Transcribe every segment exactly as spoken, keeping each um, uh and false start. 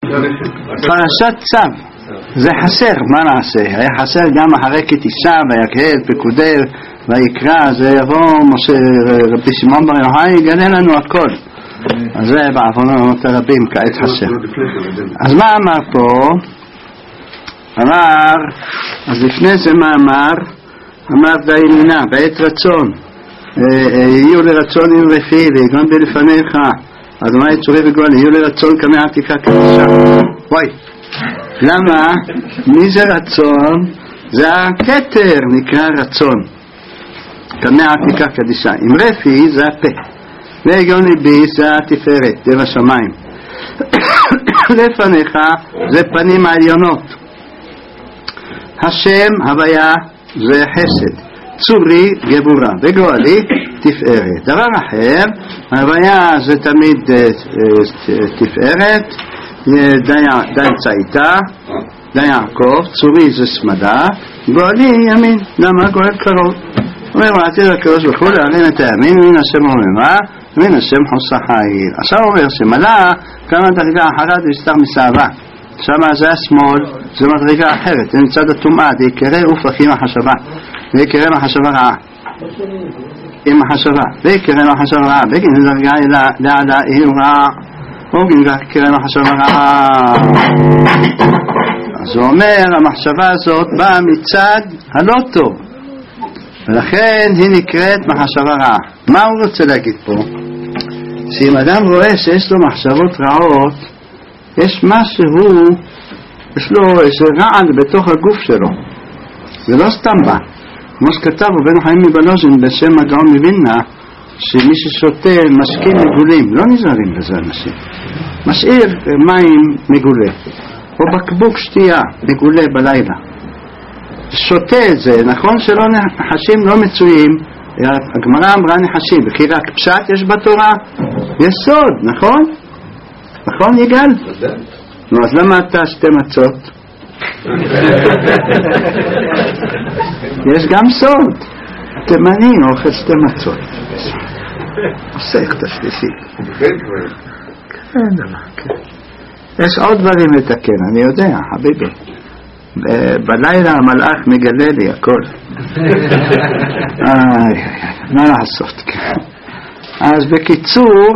פרשת צו, זה חסר, מה נעשה? היה חסר גם אחרי כתיסה ויקהל פקודי ויקרא, זה יבוא משה רבי שמעון בר יוחאי יגלה לנו הכל. אז זה בעוונות הרבים כעת חסר. אז מה אמר פה? אמר, אז לפני זה מה אמר? אמר דייננה בעת רצון, יהיו לרצון עם רפי ויגון בלפניך, אז מה יצורי וגואל? יהיו לרצון כמה עתיקה קדישה. וואי, למה? מי זה רצון? זה הכתר נקרא רצון, כמה עתיקה קדישה. עם רפי זה הפה, ויגון ליבי זה התפארת, דב השמיים. לפניך זה פנים העליונות. השם הוויה זה חסד, צורי גבורה וגואלי תפארת. דבר אחר, הוויה זה תמיד תפארת, די צייתה, די יעקב, צורי זה סמדה, גואלי ימין. למה? גואל קרוב. אומר ועתיד הקדוש ברוך הוא להרים את הימין, מן השם רוממה ומן השם חוסה חיל. עכשיו אומר שמלא כמה דרגה אחרת ויסתר מסעבה, שמה זה השמאל, זה מדרגה אחרת, זה מצד הטומאה, זה יקרא ופכים החשבה, זה יקרא מחשבה רעה עם מחשבה, זה יקרא מחשבה רעה, בגין זה דרגה לעדה היא רעה, בגין זה יקרא מחשבה רעה. אז הוא אומר המחשבה הזאת באה מצד הלא טוב, ולכן היא נקראת מחשבה רעה. מה הוא רוצה להגיד פה? שאם אדם רואה שיש לו מחשבות רעות, יש משהו, יש לו איזה רעל בתוך הגוף שלו, זה לא סתם בא. כמו שכתב רבנו חיים מבלוז'ין בשם הגאון מווילנה, שמי ששותה משקים מגולים, לא נזהרים בזה אנשים, משאיר מים מגולה או בקבוק שתייה מגולה בלילה, שותה את זה, נכון שלא נחשים לא מצויים, הגמרא אמרה נחשים, וכי רק פשט יש בתורה? יסוד, נכון? נכון יגאל? נו, אז למה אתה שתי מצות? יש גם סוד, תימני אוכל שתי מצות, עושה את השלישי. יש עוד דברים לתקן, אני יודע, חביבי, בלילה המלאך מגלה לי הכל. מה לעשות? אז בקיצור,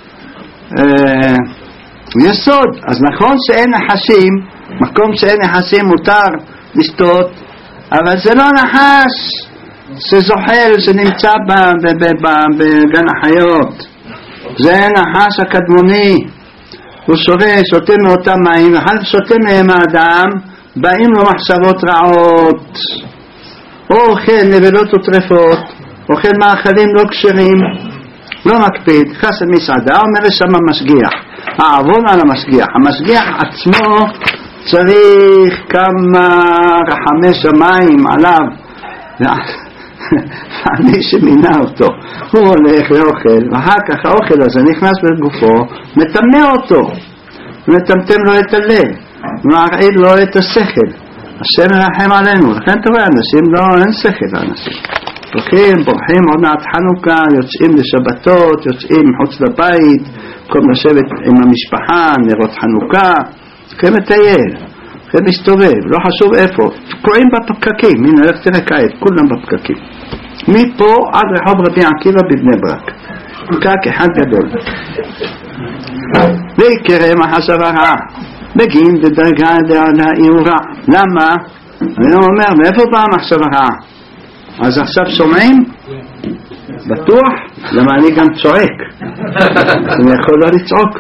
יסוד. אז נכון שאין נחשים, מקום שאין נחשים מותר לשתות, אבל זה לא נחש שזוחל שנמצא בגן החיות, זה נחש הקדמוני, הוא שותה, שותה מאותם מים, ואחר שותה מהם האדם, באים לו מחשבות רעות, או אוכל נבלות וטרפות, אוכל מאכלים לא כשרים, לא מקפיד, חס על מסעדה, אומר שם המשגיח, העוון על המשגיח, המשגיח עצמו צריך כמה רחמי שמיים עליו, אני שמינה אותו, הוא הולך לאוכל, ואחר כך האוכל הזה נכנס בגופו, מטמא אותו, מטמטם לו את הלב, מערעיד לו את השכל. השם מרחם עלינו. לכן אתה רואה, אנשים לא, אין שכל לאנשים, הולכים, בורחים, עוד מעט חנוכה, יוצאים לשבתות, יוצאים מחוץ לבית, במקום לשבת עם המשפחה, נרות חנוכה, הולכים לטייל, הולכים להסתובב, לא חשוב איפה, תקועים בפקקים. הנה, הולך תראה כעת, כולם בפקקים, מפה עד רחוב רבי עקיבא בבני ברק, פקק אחד גדול. ויקרא מחשבה רעה, בגין בדרגה דעלה איורה. למה? אני אומר, מאיפה באה מחשבה רעה? אז עכשיו שומעים? בטוח? למה אני גם צועק, אני יכול לא לצעוק.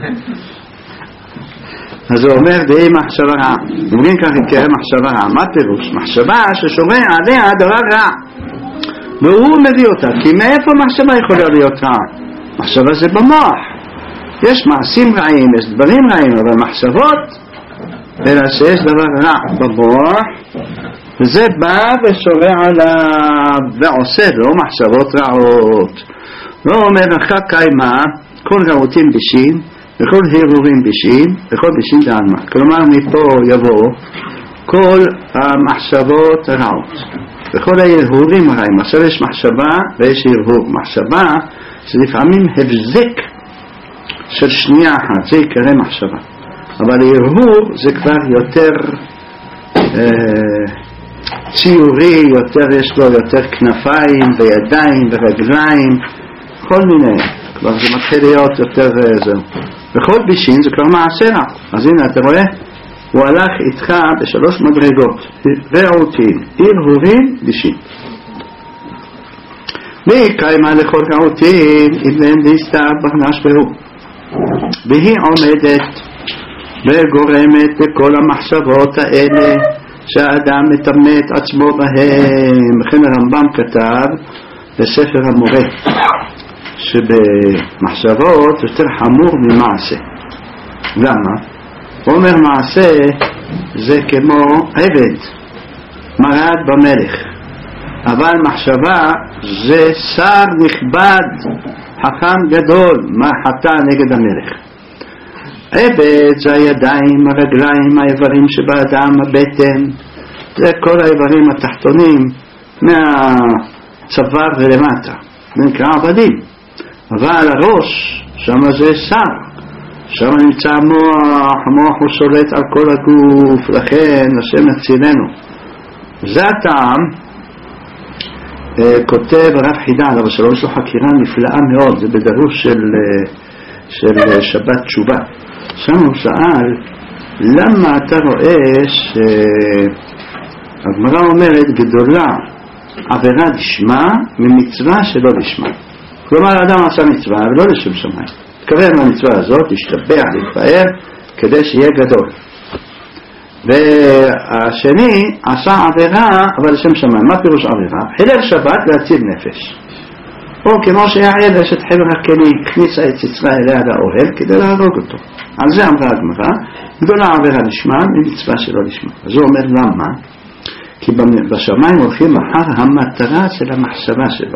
אז הוא אומר, דהי מחשבה רעה, אומרים כך יקרא מחשבה רעה. מה פירוש? מחשבה ששומע עליה דבר רע, והוא מביא אותה, כי מאיפה מחשבה יכולה להיות רעה? מחשבה זה במוח, יש מעשים רעים, יש דברים רעים, אבל מחשבות, אלא שיש דבר רע במוח, וזה בא ושומע עליו ועושה לו מחשבות רעות. לא אומר אחר קיימה, כל רעותים בשין, וכל הרהורים בשין, וכל בשין דעלמה. כלומר מפה יבוא כל המחשבות הרעות, וכל ההרהורים הרעים. עכשיו יש מחשבה ויש הרהור. מחשבה זה לפעמים הבזק של שנייה אחת, זה יקרא מחשבה. אבל הרהור זה כבר יותר אה, ציורי, יותר יש לו יותר כנפיים וידיים ורגליים, כל מיני, כבר זה מתחיל להיות יותר זהו. וכל בישין זה כבר מעשרה. אז הנה אתה רואה, הוא הלך איתך בשלוש מדרגות, רעותין, הרהורין, בישין. והיא קיימה לכל רעותין, אבן דיסתא בחנש בהו. והיא עומדת וגורמת לכל המחשבות האלה שהאדם מטמא את עצמו בהם. וכן הרמב"ם כתב בספר המורה שבמחשבות יותר חמור ממעשה. למה? הוא אומר מעשה זה כמו עבד מרד במלך, אבל מחשבה זה שר נכבד חכם גדול מחתה נגד המלך. עבד זה הידיים, הרגליים, האיברים שבאדם, הבטן, זה כל האיברים התחתונים מהצוואר ולמטה, זה נקרא עבדים. אבל הראש, שם זה שר, שם נמצא המוח, המוח הוא שולט על כל הגוף, לכן השם הצילנו. זה הטעם, אה, כותב הרב חידן, אבל שלום יש לו חקירה נפלאה מאוד, זה בדרוש של, של שבת תשובה. שם הוא שאל, למה אתה רואה שהגמרא אומרת גדולה עבירה לשמה ממצווה שלא לשמה? כלומר האדם עשה מצווה ולא לשם שמיים, תקרב מהמצווה הזאת להשתבח, להתפאר כדי שיהיה גדול, והשני עשה עבירה אבל לשם שמיים. מה פירוש עבירה? חילל שבת להציל נפש, או כמו שיעל אשת חבר הכלי הכניסה את ציצרה אליה לאוהל כדי להרוג אותו. על זה אמרה הגמרא גדולה עבירה לשמה ממצווה שלא לשמה. אז הוא אומר למה? כי בשמיים הולכים אחר המטרה של המחשבה שלו.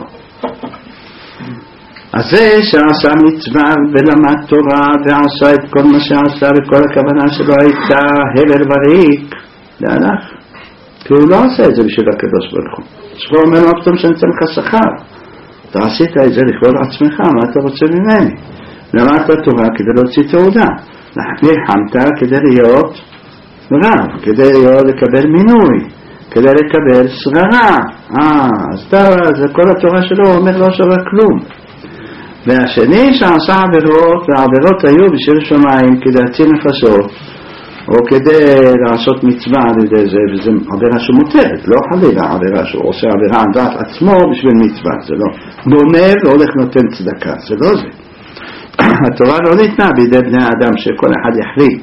אז זה שעשה מצווה ולמד תורה ועשה את כל מה שעשה וכל הכוונה שלו הייתה הבל וריק, זה הלך, כי הוא לא עשה את זה בשביל הקדוש ברוך הוא. שכו אומר לו פתאום שאני אתן לך שכר, אתה עשית את זה לכבוד עצמך, מה אתה רוצה ממני? למדת תורה כדי להוציא תעודה, לחמת כדי להיות רב, כדי להיות לקבל מינוי, כדי לקבל שררה. אה, אז אתה, זה כל התורה שלו אומר לא שווה כלום. והשני שעשה עבירות, והעבירות היו בשביל שמיים כדי להציל נפשות או כדי לעשות מצווה על ידי זה, וזה עבירה שמותרת, לא חלילה עבירה שהוא עושה עבירה על דעת עצמו בשביל מצווה, זה לא גונב והולך נותן צדקה, זה לא זה. התורה לא ניתנה בידי בני האדם שכל אחד יחליט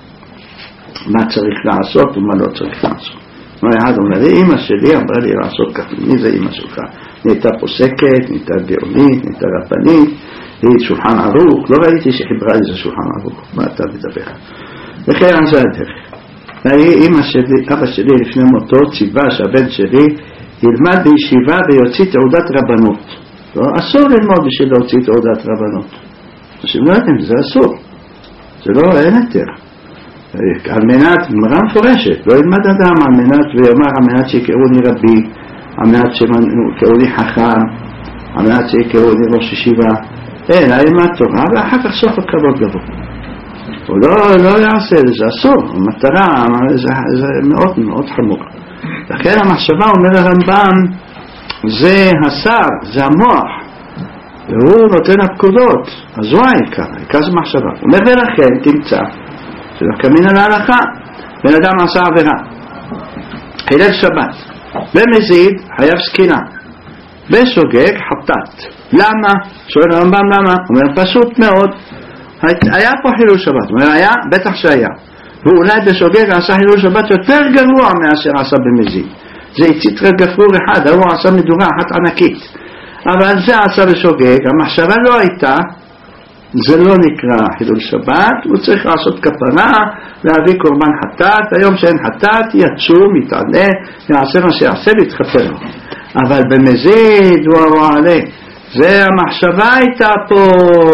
מה צריך לעשות ומה לא צריך לעשות. אחד אומר לי, אמא שלי אמרה לי לעשות ככה, מי זה אמא שלך? נהייתה פוסקת, נהייתה גאונית, נהייתה רפנית, היא שולחן ערוך, לא ראיתי שחיברה איזה שולחן ערוך, מה אתה מדבר? לכן זה הדרך. אמא שלי, אבא שלי לפני מותו ציווה שהבן שלי ילמד בישיבה ויוציא תעודת רבנות. לא, אסור ללמוד בשביל להוציא תעודת רבנות. אנשים לא יודעים, זה אסור. זה לא, אין יותר. על מנת, גמרא מפורשת, לא ילמד אדם על מנת ויאמר על מנת שיקראו לי רבי, על מנת שיקראו לי חכם, על מנת שיקראו לי ראש ישיבה, אין, ילמד תורה ואחר כך סוף הכבוד לבוא. הוא לא, לא יעשה, זה אסור, המטרה זה, זה מאוד מאוד חמור. לכן המחשבה, אומר הרמב"ם, זה השר, זה המוח, והוא נותן הפקודות, אז זו העיקר, העיקר זה מחשבה. הוא אומר ולכן תמצא זה לא כמין על ההלכה, בן אדם עשה עבירה, חילל שבת, במזיד חייב סקילה, בשוגג חטאת. למה? שואל הרמב"ם למה? הוא אומר פשוט מאוד, היה פה חילול שבת, הוא אומר היה, בטח שהיה, ואולי בשוגג עשה חילול שבת יותר גרוע מאשר עשה במזיד. זה הצית רק גפרור אחד, הוא עשה מדורה אחת ענקית, אבל זה עשה בשוגג, המחשבה לא הייתה, זה לא נקרא חילול שבת, הוא צריך לעשות כפרה, להביא קורבן חטאת, היום שאין חטאת, יצום, יתעלה, יעשה מה שיעשה ויתחפר לו. אבל במזיד הוא הרועלה, זה המחשבה הייתה פה,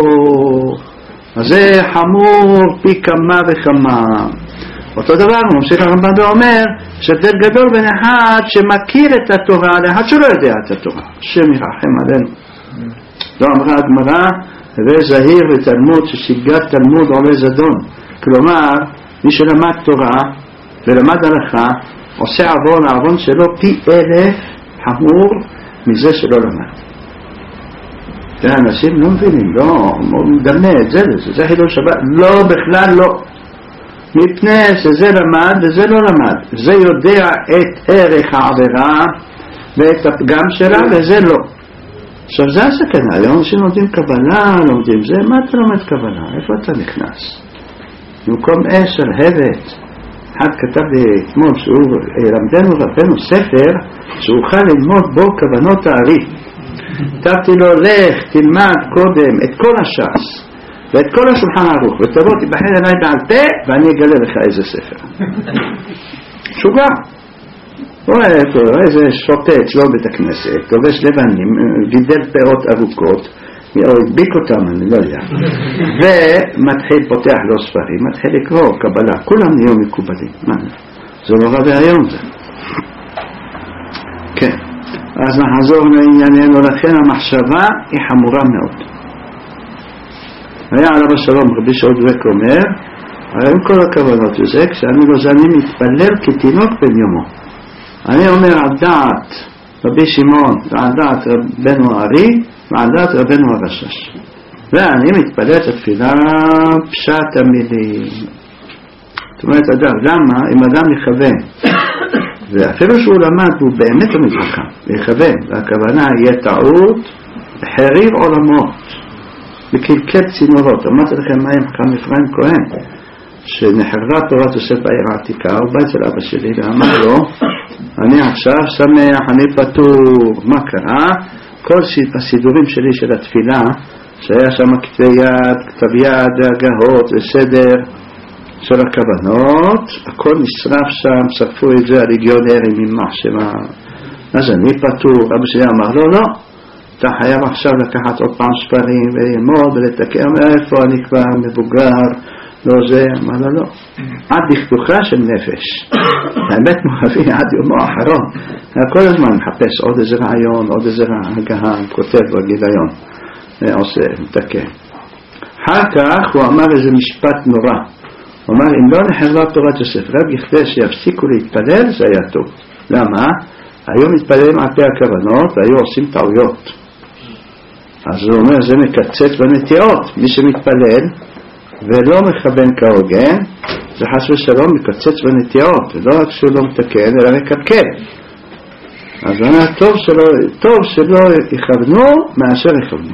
אז זה חמור פי כמה וכמה. אותו דבר הוא ממשיך הרמב"ם ואומר שהבדל גדול בין אחד שמכיר את התורה לאחד שלא יודע את התורה, השם ירחם עלינו. זו אמרה הגמרא, הווה זהיר ותלמוד ששיגת תלמוד עולה זדון, כלומר מי שלמד תורה ולמד הלכה עושה עוון, העוון שלו פי אלף חמור מזה שלא למד. אנשים לא מבינים, לא, מדמה את זה, זה, זה חילול שבת, לא, בכלל לא. מפני שזה למד וזה לא למד, זה יודע את ערך העבירה ואת הפגם שלה וזה לא. עכשיו זה הסכנה, היום אנשים לומדים קבלה, לומדים זה, מה אתה לומד קבלה? איפה אתה נכנס? במקום אש על הבט, אחד כתב לי אתמול שהוא למדנו רבנו ספר שאוכל ללמוד בו כוונות הארי. כתבתי לו, לך תלמד קודם את כל הש"ס ואת כל השולחן ערוך ותבוא תיבחן אליי בעל פה ואני אגלה לך איזה ספר. שוגע. רואה איזה שוטה אצלו בית הכנסת, כובש לבנים, גידל פירות ארוכות, או הדביק אותם, אני לא יודע, ומתחיל פותח לו ספרים, מתחיל לקרוא קבלה, כולם נהיו מקובלים. מה? זה לא רבה היום זה. כן, אז נחזור לענייננו, לכן המחשבה היא חמורה מאוד. היה עליו השלום רבי שאול דבק אומר, הרי עם כל הכוונות וזה, כשאני לא זני מתפלל כתינוק בן יומו. אני אומר על דעת רבי שמעון ועל דעת רבנו הארי ועל דעת רבנו הרשש, ואני מתפלל את התפילה פשט המילים. זאת אומרת, אדם, למה? אם אדם יכוון ואפילו שהוא למד הוא באמת לא מתחכם יכוון, והכוונה יהיה טעות חריב עולמות בקלקל צינורות. אמרתי לכם מה עם חכם אפרים כהן שנחרבה תורת יוסף בעיר העתיקה, הוא בא אצל אבא שלי ואמר לו, אני עכשיו שמח, אני פטור. מה קרה? כל הסידורים שלי של התפילה שהיה שם כתבי יד, כתב יד והגהות וסדר של הכוונות, הכל נשרף שם, שרפו את זה הליגיונרים עם מחשבה. אז אני פטור. אבא שלי אמר לו, לא, אתה חייב עכשיו לקחת עוד פעם ספרים וללמוד ולתקן. איפה אני כבר מבוגר, לא זה, אמר לה לא, עד לכתוכה של נפש. האמת מואבי עד יומו האחרון, כל הזמן מחפש עוד איזה רעיון, עוד איזה הגהה, כותב בגיליון, עושה, מתקן. אחר כך הוא אמר איזה משפט נורא, הוא אמר, אם לא נחרבה תורת יוסף רק בכדי שיפסיקו להתפלל זה היה טוב. למה? היו מתפללים על פי הכוונות והיו עושים טעויות. אז הוא אומר, זה מקצץ בנטיעות. מי שמתפלל ולא מכוון כהוגן, זה חס ושלום מקצץ בנטיעות, ולא רק שהוא לא מתקן, אלא מקלקל. אז הוא אומר, טוב שלא, טוב שלא יכוונו, מאשר יכוונו.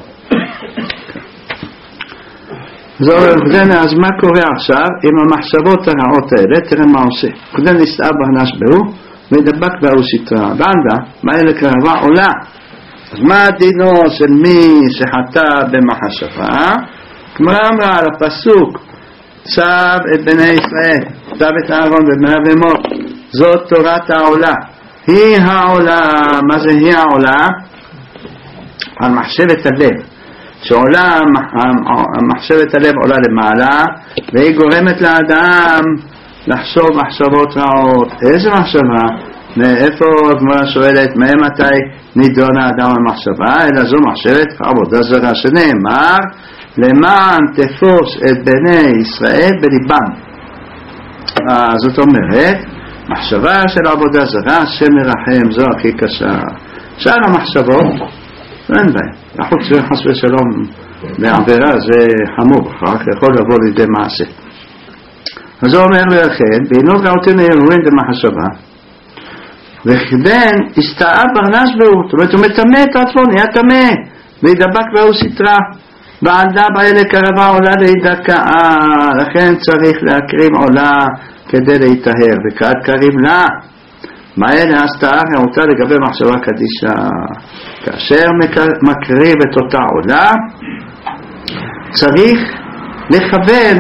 אז מה קורה עכשיו עם המחשבות הרעות האלה? תראה מה עושה. קודם נסתעה בהנש בהו, ודבק באו סתרה. בעדה, מה אלה קרבה עולה. אז מה דינו של מי שחטא במחשבה? כמרא אמרה על הפסוק צב את בני ישראל, צב את אהרון ובני ומות, זאת תורת העולה, היא העולה. מה זה היא העולה? על מחשבת הלב, שעולה, מחשבת הלב עולה למעלה והיא גורמת לאדם לחשוב מחשבות רעות. איזה מחשבה? מאיפה הגמרא שואלת מהם מתי נידון האדם המחשבה? אלא זו מחשבת עבודה זרה שנאמר למען תפוס את בני ישראל בליבם. זאת אומרת, מחשבה של עבודה זרה, השם מרחם, זו הכי קשה. שאר המחשבות, אין בהן. החוץ חס ושלום בעבירה זה חמור, רק יכול לבוא לידי מעשה. אז הוא אומר לכן, בעינות ראותינו ירוין במחשבה, וכדן הסתעה ברנש בהו, זאת אומרת הוא מטמא את עצמו, נהיה טמא, וידבק באו סתרה. ועדה באלה קרבה עולה להידקאה, לכן צריך להקריב עולה כדי להתאהר, וכעת קריב לה. מה אלה הסתעה רעותה לגבי מחשבה קדישה? כאשר מקריב את אותה עולה, צריך לכוון,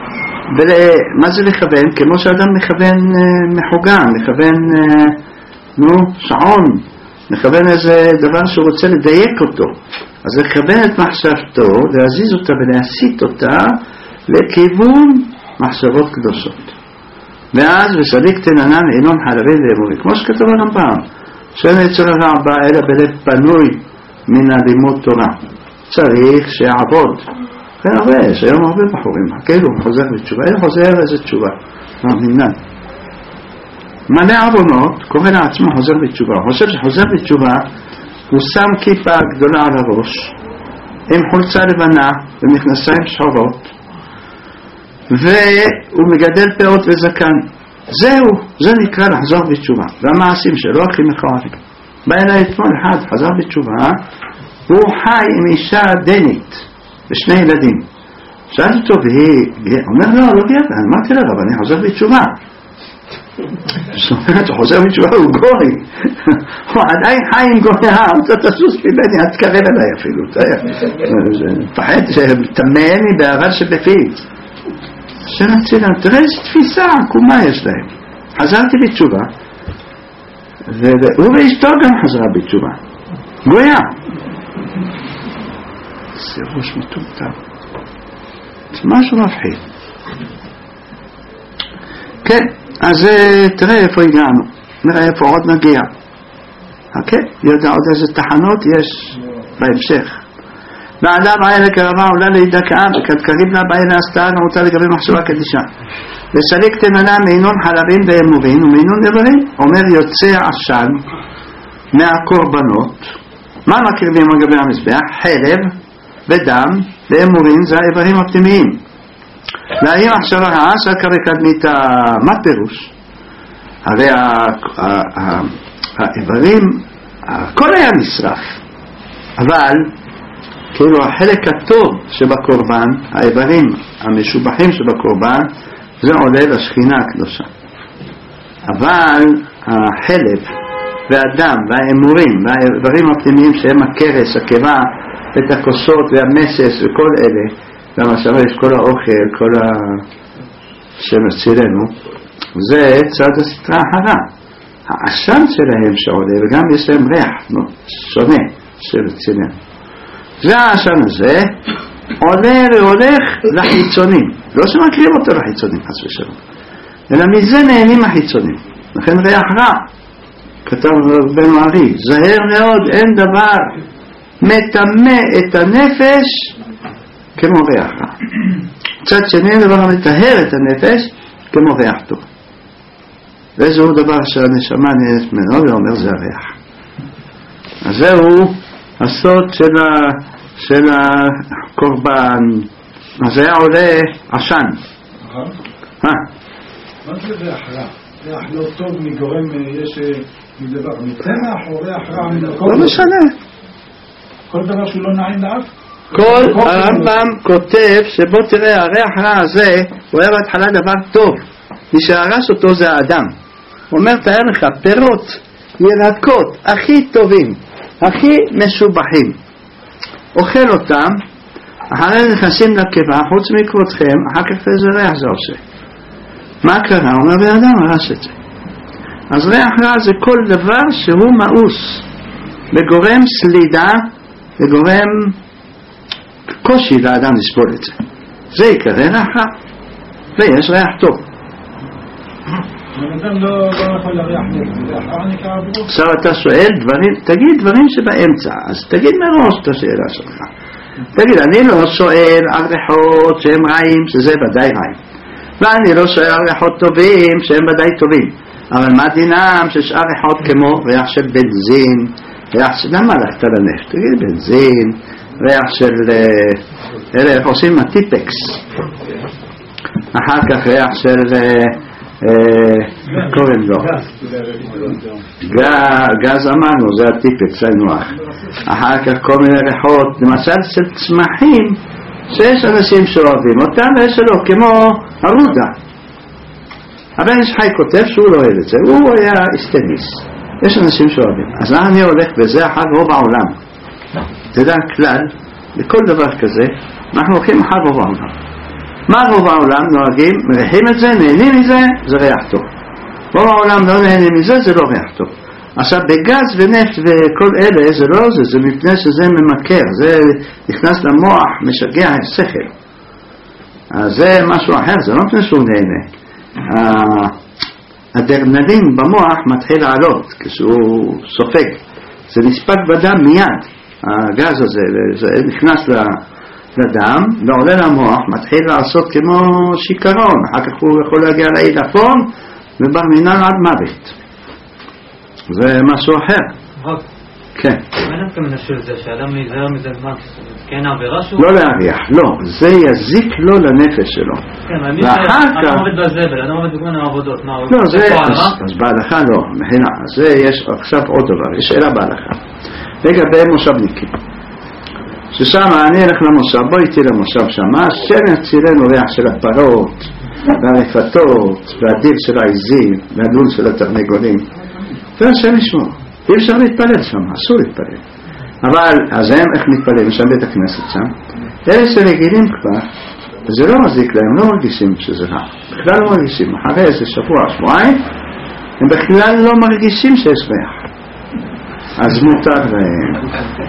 מה זה לכוון? כמו שאדם מכוון מחוגן, מכוון נו, שעון, מכוון איזה דבר שהוא רוצה לדייק אותו. אז לכוון את מחשבתו, להזיז אותה ולהסיט אותה לכיוון מחשבות קדושות. ואז וסליק תננן אינון חלבים ואמורי, כמו שכתוב הרמב"ם, שאין יצר הרע בא אלא בלב פנוי מן הלימוד תורה. צריך שיעבוד כן, הרבה, יש היום הרבה בחורים, כאילו הוא חוזר בתשובה, אין חוזר איזה תשובה, נמנן. מלא עוונות, קורא לעצמו חוזר בתשובה, הוא חושב שחוזר בתשובה, הוא שם כיפה גדולה על הראש, עם חולצה לבנה ומכנסיים שחורות, והוא מגדל פאות וזקן. זהו, זה נקרא לחזור בתשובה. והמעשים שלו הכי מכוערים. בא אליי אתמול אחד, חזר בתשובה, והוא חי עם אישה דנית ושני ילדים. שאלתי אותו, והיא אומר, לא, לא גבר, אמרתי לה, אבל אני חוזר בתשובה. זאת אומרת, הוא חוזר בתשובה, הוא גוי. הוא עדיין חי עם גויה, אתה תסוס ממני, אל תקרב אליי אפילו. פחד שתמני בערל שבפיץ. שרציתי להם, תראה איזו תפיסה עקומה יש להם. חזרתי בתשובה, והוא ואשתו גם חזרה בתשובה. גויה. זה ראש מטומטם. זה משהו מפחיד. כן, אז תראה איפה הגענו. נראה איפה עוד נגיע. אוקיי? יודע עוד איזה תחנות יש בהמשך. ועדה בעיה לקרבה עולה להידקעה וכדקריב לה בעיה להסתעה נעוצה לגבי מחשבה קדישה וסליק תמנה מינון חלבים ואמורים ומינון איברים אומר יוצא עשן מהקורבנות. מה מקריבים לגבי המזבח? חלב ודם ואמורים זה האיברים הפנימיים. להאם מחשבה רעה סקרי קדמיתה. מה פירוש? הרי האיברים הכל היה נשרף, אבל כאילו החלק הטוב שבקורבן, האיברים המשובחים שבקורבן, זה עולה לשכינה הקדושה. אבל החלב והדם והאמורים והאיברים הפנימיים שהם הקרס, הקיבה, את הכוסות והמסס וכל אלה, והמשאבה יש כל האוכל, כל שמצילנו, זה צד הסתרה הרע. העשן שלהם שעולה, וגם יש להם ריח, נו, שונה שמצילנו. זה העשן הזה עולה והולך לחיצונים, לא שמקריב אותו לחיצונים חס ושלום, אלא מזה נהנים החיצונים. לכן ריח רע, כתב בן מערי, זהר מאוד, אין דבר מטמא את הנפש כמו ריח רע. צד שני דבר מטהר את הנפש כמו ריח טוב, וזהו דבר שהנשמה נהנית ממנו, ואומר זה הריח. אז זהו הסוד של, ה, של הקורבן. אז היה עולה עשן. מה? מה זה ריח רע? ריח לא טוב מגורם, יש מדבר מצמח או ריח רע מנקום? לא משנה. כל דבר שהוא לא נעים לאף? כל הרמב"ם כותב שבו תראה הריח רע הזה הוא היה בהתחלה דבר טוב, מי שהרס אותו זה האדם. הוא אומר תאר לך פירות ירקות הכי טובים הכי משובחים, אוכל אותם, אחרי נכנסים לקיבה, חוץ מכבודכם, אחר כך איזה ריח זה עושה. מה קרה? הוא אומר באדם הרס את זה. אז ריח רע זה כל דבר שהוא מאוס וגורם סלידה וגורם קושי לאדם לסבול את זה. זה יקרה ריח רע, ויש ריח טוב. האדם לא יכול לריח נגד, ריח רע נקרא עבורו. עכשיו אתה שואל דברים, תגיד דברים שבאמצע, אז תגיד מראש את השאלה שלך. תגיד, אני לא שואל על ריחות שהם רעים, שזה ודאי רעים, ואני לא שואל על ריחות טובים שהם ודאי טובים, אבל מה דינם ששאר ריחות כמו ריח של בנזין, ריח של, למה הלכת לנפט? תגיד בנזין, ריח של, אלה איך עושים הטיפקס, אחר כך ריח של קוראים לו גז, אמרנו זה הטיפקס הנוח. אחר כך כל מיני ריחות למשל של צמחים שיש אנשים שאוהבים אותם ויש שלא, כמו הרודה. הבן איש חי כותב שהוא לא אוהב את זה, הוא היה אסטניס, יש אנשים שאוהבים. אז אני הולך בזה אחר רוב העולם, תדע כלל לכל דבר כזה אנחנו הולכים אחר רוב העולם. מה רוב העולם נוהגים? מריחים את זה, נהנים מזה, זה ריח טוב. רוב העולם לא נהנים מזה, זה לא ריח טוב. עכשיו בגז ונפט וכל אלה זה לא זה, זה מפני שזה ממכר, זה נכנס למוח, משגע השכל. אז זה משהו אחר, זה לא מפני שהוא נהנה. הדרנלין במוח מתחיל לעלות כשהוא סופג, זה נספק בדם מיד, הגז הזה, זה נכנס לדם, ועולה למוח, מתחיל לעשות כמו שיקרון, אחר כך הוא יכול להגיע לעילפון, ובר מינן עד מוות. זה משהו אחר. כן. מה נפקא מנשול זה, שאדם להיזהר מזה מה? כן עבירה שהוא? לא להריח, לא. זה יזיק לו לנפש שלו. כן, אבל מי שאדם עובד בזבל, אדם עובד בכל העבודות, מה? לא, זה, אז בהלכה לא, מחינה. זה יש עכשיו עוד דבר, יש שאלה בהלכה. לגבי מושבניקים. ששם אני אלך למושב, בוא איתי למושב שם, השם יצילנו ריח של הפרות, והרפתות, והדיל של העזים, והלול של התרנגולים. והשם ישמור. אי אפשר להתפלל שם, אסור להתפלל. אבל, אז הם איך מתפלל? יש שם בית הכנסת שם. אלה שרגילים כבר, זה לא מזיק להם, לא מרגישים שזה רע. בכלל לא מרגישים. אחרי איזה שבוע, שבועיים, הם בכלל לא מרגישים שיש ריח. אז מותר להם.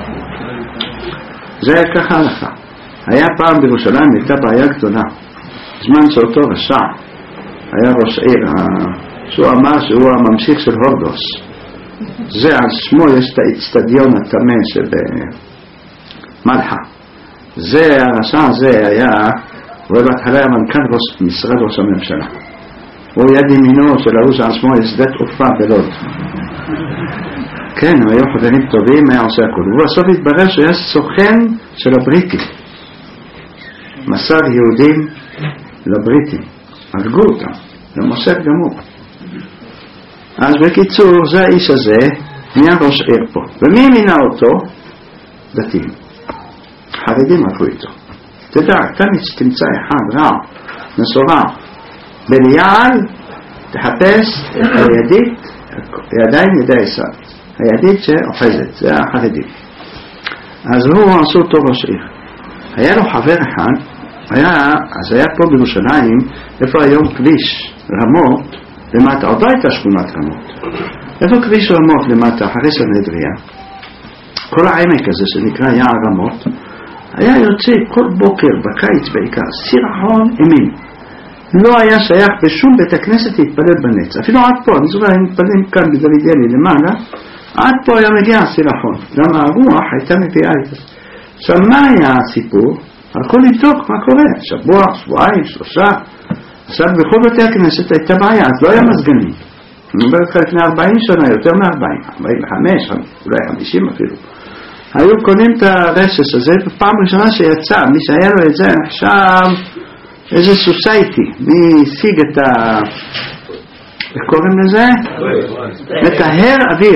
זה היה ככה הלכה. היה פעם בירושלים, הייתה בעיה גדולה. זמן שאותו רשע, היה ראש עיר, שהוא אמר שהוא הממשיך של הורדוס. זה על שמו יש את האצטדיון התמה של מלחה. זה הרשע הזה היה, הוא בהתחלה היה מנכ"ל משרד ראש הממשלה. הוא יד ימינו של ההוא שעל שמו יש שדה תעופה בלוד. כן, הם היו חברים טובים, היה עושה הכל. הוא בסוף התברר שהוא היה סוכן של הבריטים. מסר יהודים לבריטים. הרגו אותם, למוסר גמור. אז בקיצור, זה האיש הזה, נהיה ראש עיר פה. ומי מינה אותו? דתיים. חרדים הלכו איתו. תדע, תמיד שתמצא אחד רע, מסורה, בליעל, תחפש את הידית, ידיים ידי אחד. הידית שאוחזת, זה החרדים. אז הוא עשו אותו ראש עיר. היה לו חבר אחד, היה, אז היה פה בירושלים, איפה היום כביש רמות, למטה, עוד לא הייתה שכונת רמות. איפה כביש רמות למטה, אחרי סנהדריה, כל העמק הזה שנקרא יער רמות, היה יוצא כל בוקר, בקיץ בעיקר, סירחון אימים. לא היה שייך בשום בית הכנסת להתפלל בנץ. אפילו עד פה, אני זוכר, הם מתפללים כאן בדוד ילי למעלה, עד פה היה מגיע הסירחון. למה הרוח הייתה מביאה את זה. עכשיו, מה היה הסיפור? הלכו לבדוק מה קורה. שבוע, שבועיים, שלושה. עכשיו, בכל בתי הכנסת הייתה בעיה, אז לא היה מזגנים. אני אומר לך לפני ארבעים שנה, יותר מ-ארבעים, ארבעים וחמש, אולי חמישים אפילו. היו קונים את הרשס הזה, בפעם ראשונה שיצא, מי שהיה לו את זה, עכשיו, איזה סוסייטי, מי השיג את ה... איך קוראים לזה? מטהר אוויר.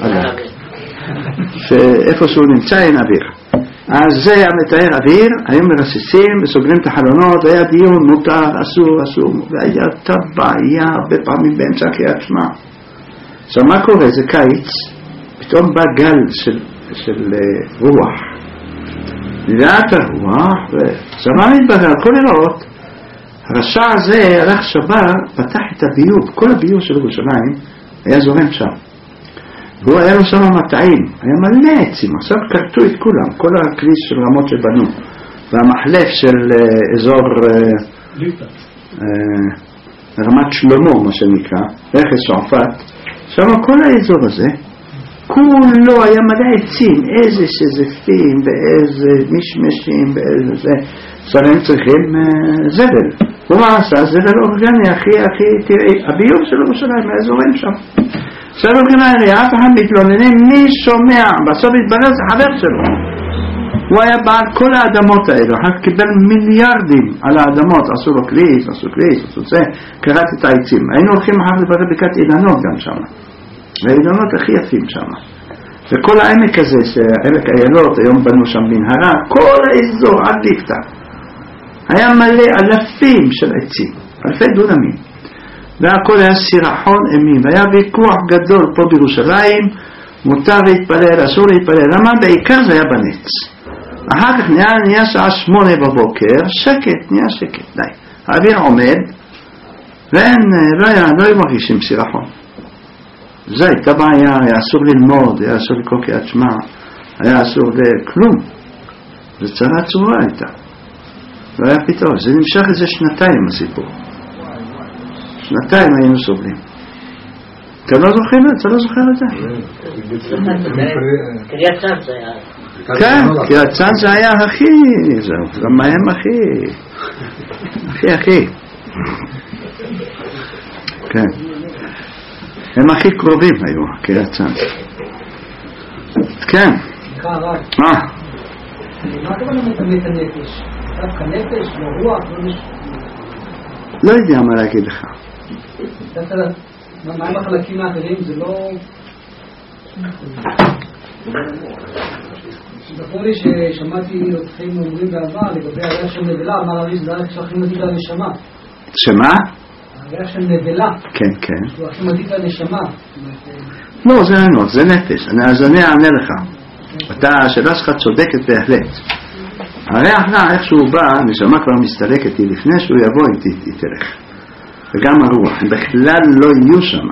שאיפה שהוא נמצא אין אוויר. אז זה היה מטהר אוויר, היו מרסיסים וסוגרים את החלונות, היה דיון מותר, אסור, אסור, והיה בעיה הרבה פעמים באמצע קריאת שמע. עכשיו מה קורה? זה קיץ, פתאום בא גל של, של uh, רוח. נראה את הרוח, ועכשיו מה מתברר? כל לראות, הרשע הזה הלך שבר, פתח את הביוב, כל הביוב של ירושלים היה זורם שם. והוא היה לו שם מטעים, היה מלא עצים, עכשיו קרטו את כולם, כל הכביש של רמות שבנו, והמחלף של uh, אזור uh, uh, רמת שלמה, מה שנקרא, רכס שועפאט, שם כל האזור הזה, כולו היה מלא עצים, איזה שזפים, ואיזה משמשים, ואיזה זה, עכשיו הם צריכים uh, זבל. ומה עשה? זבל אורגני, הכי, הכי, תראי, הביוב של ירושלים היה זורם שם. עכשיו אורגני, אף אחד מתלוננים, מי שומע? בסוף התברר זה חבר שלו. הוא היה בעל כל האדמות האלו, אחר קיבל מיליארדים על האדמות, עשו לו כביש, עשו כביש, עשו זה, קראת את העצים. היינו הולכים אחר לברר בקעת אילנות גם שם. והאילנות הכי יפים שם. וכל העמק הזה, שעמק איילות, היום בנו שם מנהרה, כל האזור עד ליפתא. היה מלא אלפים של עצים, אלפי דונמים. והכל היה סירחון אימים. והיה ויכוח גדול פה בירושלים, מותר להתפלל, אסור להתפלל. למה? בעיקר זה היה בנץ. אחר כך נהיה, נהיה שעה שמונה בבוקר, שקט, נהיה שקט, די. האוויר עומד, ואין, לא היה, לא היו מרגישים סירחון. זה הייתה בעיה, היה אסור ללמוד, היה אסור לקרוא קריאת שמע, היה אסור לכלום. זה צרה צורה הייתה. לא היה פתאום, זה נמשך איזה שנתיים הסיפור. שנתיים היינו סובלים. אתה לא זוכר את זה? אתה לא זוכר את זה? קריאת צו זה היה... כן, כי הצאן זה היה הכי, זהו, גם הם הכי, הכי הכי, כן, הם הכי קרובים היו, כי הצאן. כן. מה? מה הכוונה מטמא את הנפש? דווקא נפש, לא רוח, לא נשמע? לא יודע מה להגיד לך. מה עם החלקים האחרים? זה לא... זכור לי ששמעתי אתכם אומרים בעבר לגבי הריח של נבלה, אמר הרי שזה הריח שהכי מדאיג לנשמה. שמה? הריח של נבלה. כן, כן. שהוא הכי מדאיג לנשמה. לא, זה לא, זה נפש. אז אני אענה לך. אתה, השאלה שלך צודקת בהחלט. הריח רע, איך שהוא בא, הנשמה כבר מסתלקת, היא לפני שהוא יבוא, היא תלך. וגם הרוח, הם בכלל לא יהיו שם.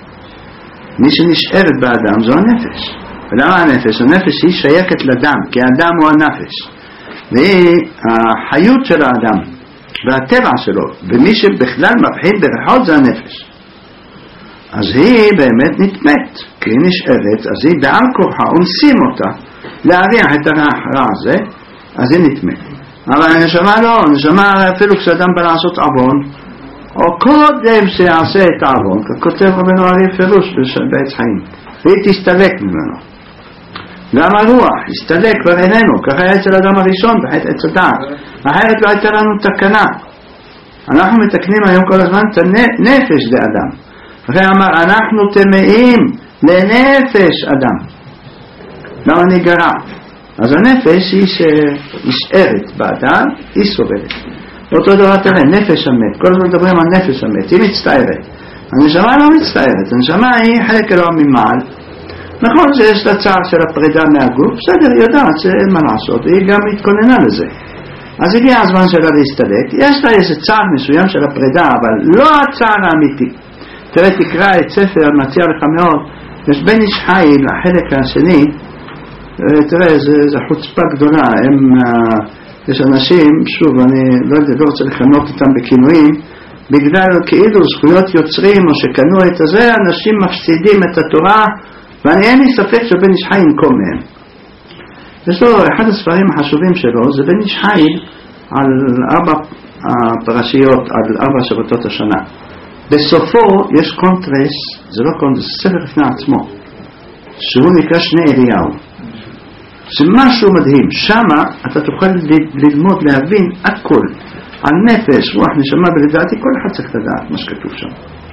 מי שנשארת באדם זו הנפש. ולמה הנפש? הנפש היא שייכת לדם, כי האדם הוא הנפש. והיא החיות של האדם, והטבע שלו, ומי שבכלל מבחין בריחות זה הנפש. אז היא באמת נטמאת, כי היא נשארת, אז היא בעל כורחה, אונסים אותה להריח את הרע הזה, אז היא נטמאת. אבל הנשמה לא, הנשמה אפילו כשאדם בא לעשות עוון, או קודם שיעשה את העוון, כותב רבנו אריה פירוש בעץ חיים, והיא תסתלק ממנו. גם הרוח יסתלק כבר איננו, ככה היה אצל האדם הראשון בחטא עץ הדעת, אחרת לא הייתה לנו תקנה. אנחנו מתקנים היום כל הזמן את הנפש לאדם. אחרי אמר, אנחנו טמאים לנפש אדם. למה נגרע? אז הנפש היא שנשארת באדם, היא סובלת. אותו דבר תראה, נפש המת, כל הזמן מדברים על נפש המת, היא מצטערת. הנשמה לא מצטערת, הנשמה היא חלק אלוה ממעל. נכון שיש לה צער של הפרידה מהגוף, בסדר, היא יודעת שאין מה לעשות, היא גם מתכוננה לזה. אז הגיע הזמן שלה להסתלק, יש לה איזה צער מסוים של הפרידה, אבל לא הצער האמיתי. תראה, תקרא את ספר, אני מציע לך מאוד, יש בן איש חיל, החלק השני, תראה, זו חוצפה גדולה, הם, יש אנשים, שוב, אני לא, לא רוצה לכנות אותם בכינויים, בגלל כאילו זכויות יוצרים, או שקנו את זה, אנשים מפסידים את התורה, ואני אין לי ספק שבן איש חיל ינקום מהם. יש לו, אחד הספרים החשובים שלו, זה בן איש חיל על ארבע פרשיות, על ארבע שבתות השנה. בסופו יש קונטרס, זה לא קונטרס, זה ספר לפני עצמו, שהוא נקרא שני אליהו. זה משהו מדהים, שמה אתה תוכל ללמוד, להבין הכל, על נפש, רוח, נשמה, ולדעתי כל אחד צריך לדעת מה שכתוב שם.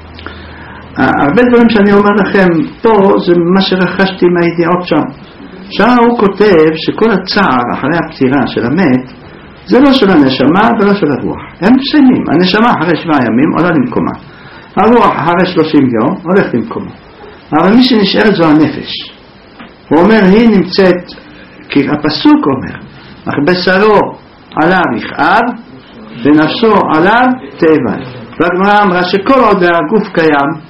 הרבה דברים שאני אומר לכם פה, זה מה שרכשתי מהידיעות שם. שם הוא כותב שכל הצער אחרי הפטירה של המת, זה לא של הנשמה ולא של הרוח. הם מסיימים, הנשמה אחרי שבעה ימים עולה למקומה. הרוח אחרי שלושים יום הולך למקומה. אבל מי שנשארת זו הנפש. הוא אומר, היא נמצאת, כי הפסוק אומר, אך בשרו עליו יכאב, ונפשו עליו תאבל. והגמרא אמרה שכל עוד הגוף קיים,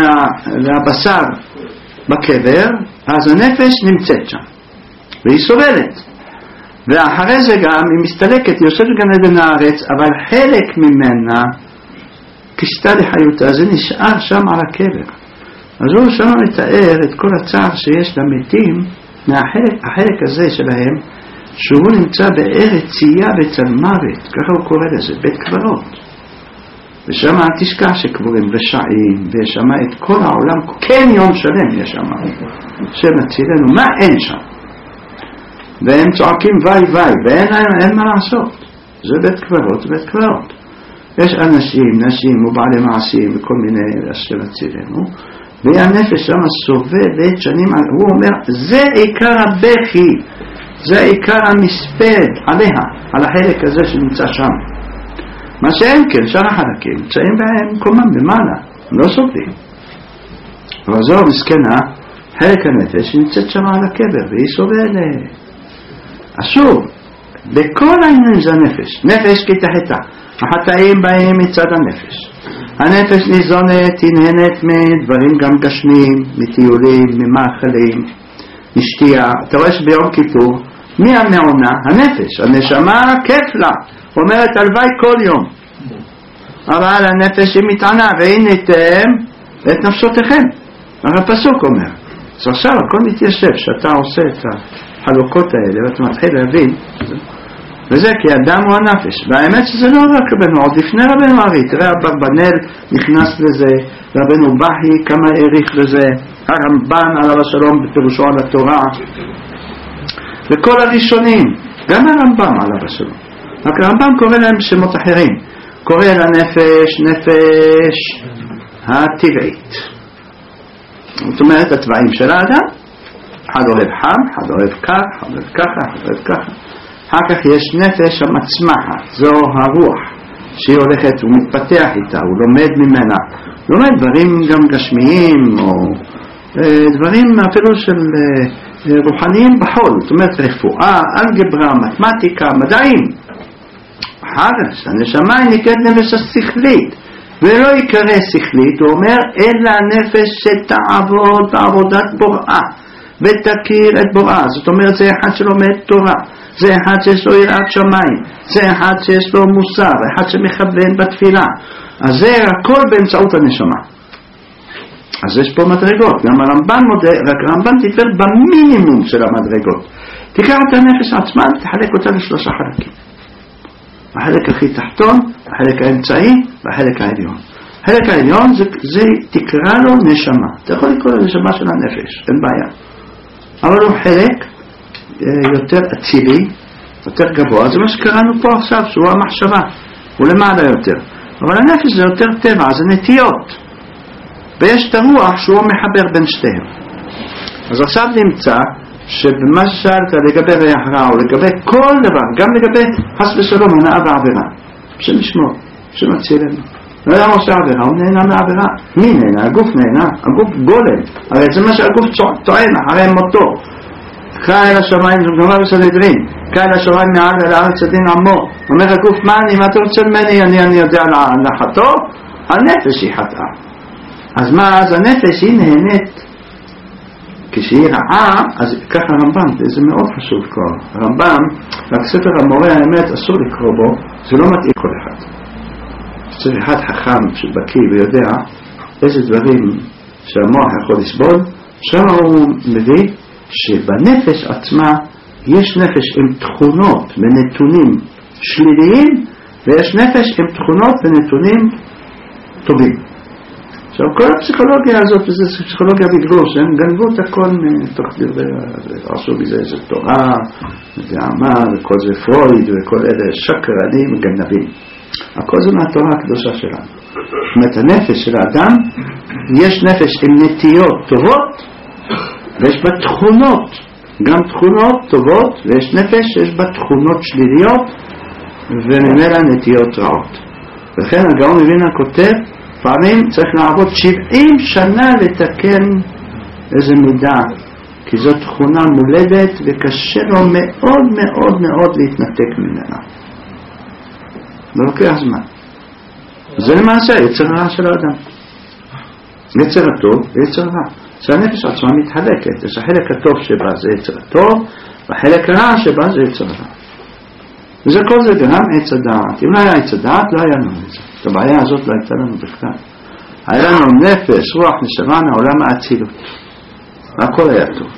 והבשר בקבר, אז הנפש נמצאת שם. והיא סובלת. ואחרי זה גם, היא מסתלקת, היא יושבת גם עדן הארץ, אבל חלק ממנה, כשתה לחיותה, זה נשאר שם על הקבר. אז הוא שם מתאר את כל הצער שיש למתים, מהחלק החלק הזה שלהם, שהוא נמצא בארץ צייה וצלמוות, ככה הוא קורא לזה, בית קברות. ושם תשכח שקבורים רשעים, ושם את כל העולם, כן יום שלם יש שם, שמצילנו, מה אין שם? והם צועקים וי וי, ואין אין מה לעשות. זה בית קברות, זה בית קברות. יש אנשים, נשים ובעלי מעשים וכל מיני שמצילנו, והנפש שם סובלת שנים, הוא אומר, זה עיקר הבכי, זה עיקר המספד עליה, על החלק הזה שנמצא שם. מה שאין כן, שאר החלקים, נמצאים במקומם במעלה, הם לא סובלים. אבל זו מסכנה, חלק הנפש נמצאת שם על הקבר, והיא סובלת. אסור, בכל העניין זה הנפש, נפש כתחתה, החטאים באים מצד הנפש. הנפש ניזונת, היא נהנית מדברים גם גשמיים, מטיולים, ממאכלים, משתייה. אתה רואה שביום כיפור, מי המעונה? הנפש. הנשמה כיף לה, אומרת הלוואי כל יום. אבל הנפש היא מתענה, והנתם את נפשותיכם. הפסוק אומר. אז עכשיו הכל מתיישב, שאתה עושה את החלוקות האלה, ואתה מתחיל להבין, וזה כי האדם הוא הנפש, והאמת שזה לא רק רבנו, עוד לפני רבנו ארי, תראה אברבנאל נכנס לזה, רבנו בהי כמה העריך לזה, הרמב"ן עליו השלום בפירושו על התורה, וכל הראשונים, גם הרמב"ם עליו השלום, רק הרמב"ם קורא להם בשמות אחרים, קורא לנפש, נפש הטבעית, זאת אומרת הטבעים של האדם, אחד אוהב חם, אחד אוהב כך, אחד אוהב ככה, אחד אוהב ככה, אחר כך יש נפש המצמחת, זו הרוח שהיא הולכת ומתפתח איתה, הוא לומד ממנה, הוא לומד דברים גם גשמיים או אה, דברים אפילו של אה, רוחניים בחול, זאת אומרת רפואה, אלגברה, מתמטיקה, מדעים. אחר כך הנשמה היא נקראת נפש השכלית, ולא יקרא שכלית, הוא אומר אלא נפש שתעבוד בעבודת בוראה ותכיר את בוראה, זאת אומרת זה אחד שלומד תורה, זה אחד שיש לו יראת שמיים, זה אחד שיש לו מוסר, אחד שמכוון בתפילה, אז זה הכל באמצעות הנשמה. אז יש פה מדרגות, גם הרמב"ן מודה, רק הרמב"ן תתפר במינימום של המדרגות. תיקח את הנפש עצמה ותחלק אותה לשלושה חלקים, החלק הכי תחתון, החלק האמצעי והחלק העליון. החלק העליון זה, זה תקרא לו נשמה, אתה יכול לקרוא לו נשמה של הנפש, אין בעיה, אבל הוא חלק יותר אצילי, יותר גבוה, זה מה שקראנו פה עכשיו, שהוא המחשבה, הוא למעלה יותר. אבל הנפש זה יותר טבע, זה נטיות, ויש את הרוח שהוא מחבר בין שתיהם. אז עכשיו נמצא שבמה ששאלת לגבי ריח רע, או לגבי כל דבר, גם לגבי חס ושלום, הנאה ועבירה, שנשמור, שנצילנו. לא יודע מה עושה עבירה, הוא נהנה מעבירה. מי נהנה? הגוף נהנה, הגוף גולם, הרי זה מה שהגוף טוען אחרי מותו. קרא אל השמיים, זה גמר בסנהדרין, קרא אל השמיים מעל אל הארץ הדין עמו. אומר הגוף, מה אני, מה אתה רוצה ממני, אני, אני יודע לחטוא? הנפש היא חטאה. אז מה, אז הנפש היא נהנית, כשהיא רעה, אז ככה הרמב"ם, זה מאוד חשוב כבר. הרמב"ם, רק ספר המורה האמת, אסור לקרוא בו, זה לא מתאים כל אחד. צריך אחד חכם שבקיא ויודע איזה דברים שהמוח יכול לסבול, שם הוא מביא שבנפש עצמה יש נפש עם תכונות ונתונים שליליים, ויש נפש עם תכונות ונתונים טובים. עכשיו כל הפסיכולוגיה הזאת, וזה פסיכולוגיה בגלוש, הם גנבו את הכל מתוך דברי, עשו בזה איזה תורה, זה עמל, וכל זה פרויד, וכל אלה שקרנים גנבים. הכל זה מהתורה הקדושה שלנו. זאת אומרת, הנפש של האדם, יש נפש עם נטיות טובות, ויש בה תכונות, גם תכונות טובות, ויש נפש שיש בה תכונות שליליות, וממילא נטיות רעות. לכן הגאון מווילנה כותב, פעמים צריך לעבוד שבעים שנה לתקן איזה מידה, כי זו תכונה מולדת וקשה לו מאוד מאוד מאוד להתנתק ממנה. זה לוקח זמן. זה למעשה יצר רע של האדם. יצר הטוב ויצר רע. שהנפש עצמה מתחלקת. יש החלק הטוב שבה זה יצר הטוב, והחלק הרע שבה זה יצר רע. וזה כל זה גם עץ הדעת. אם לא היה עץ הדעת, לא היה לנו את זה. את הבעיה הזאת לא הייתה לנו בכלל. היה לנו נפש, רוח, נשמה, העולם האצילות. והכל היה טוב.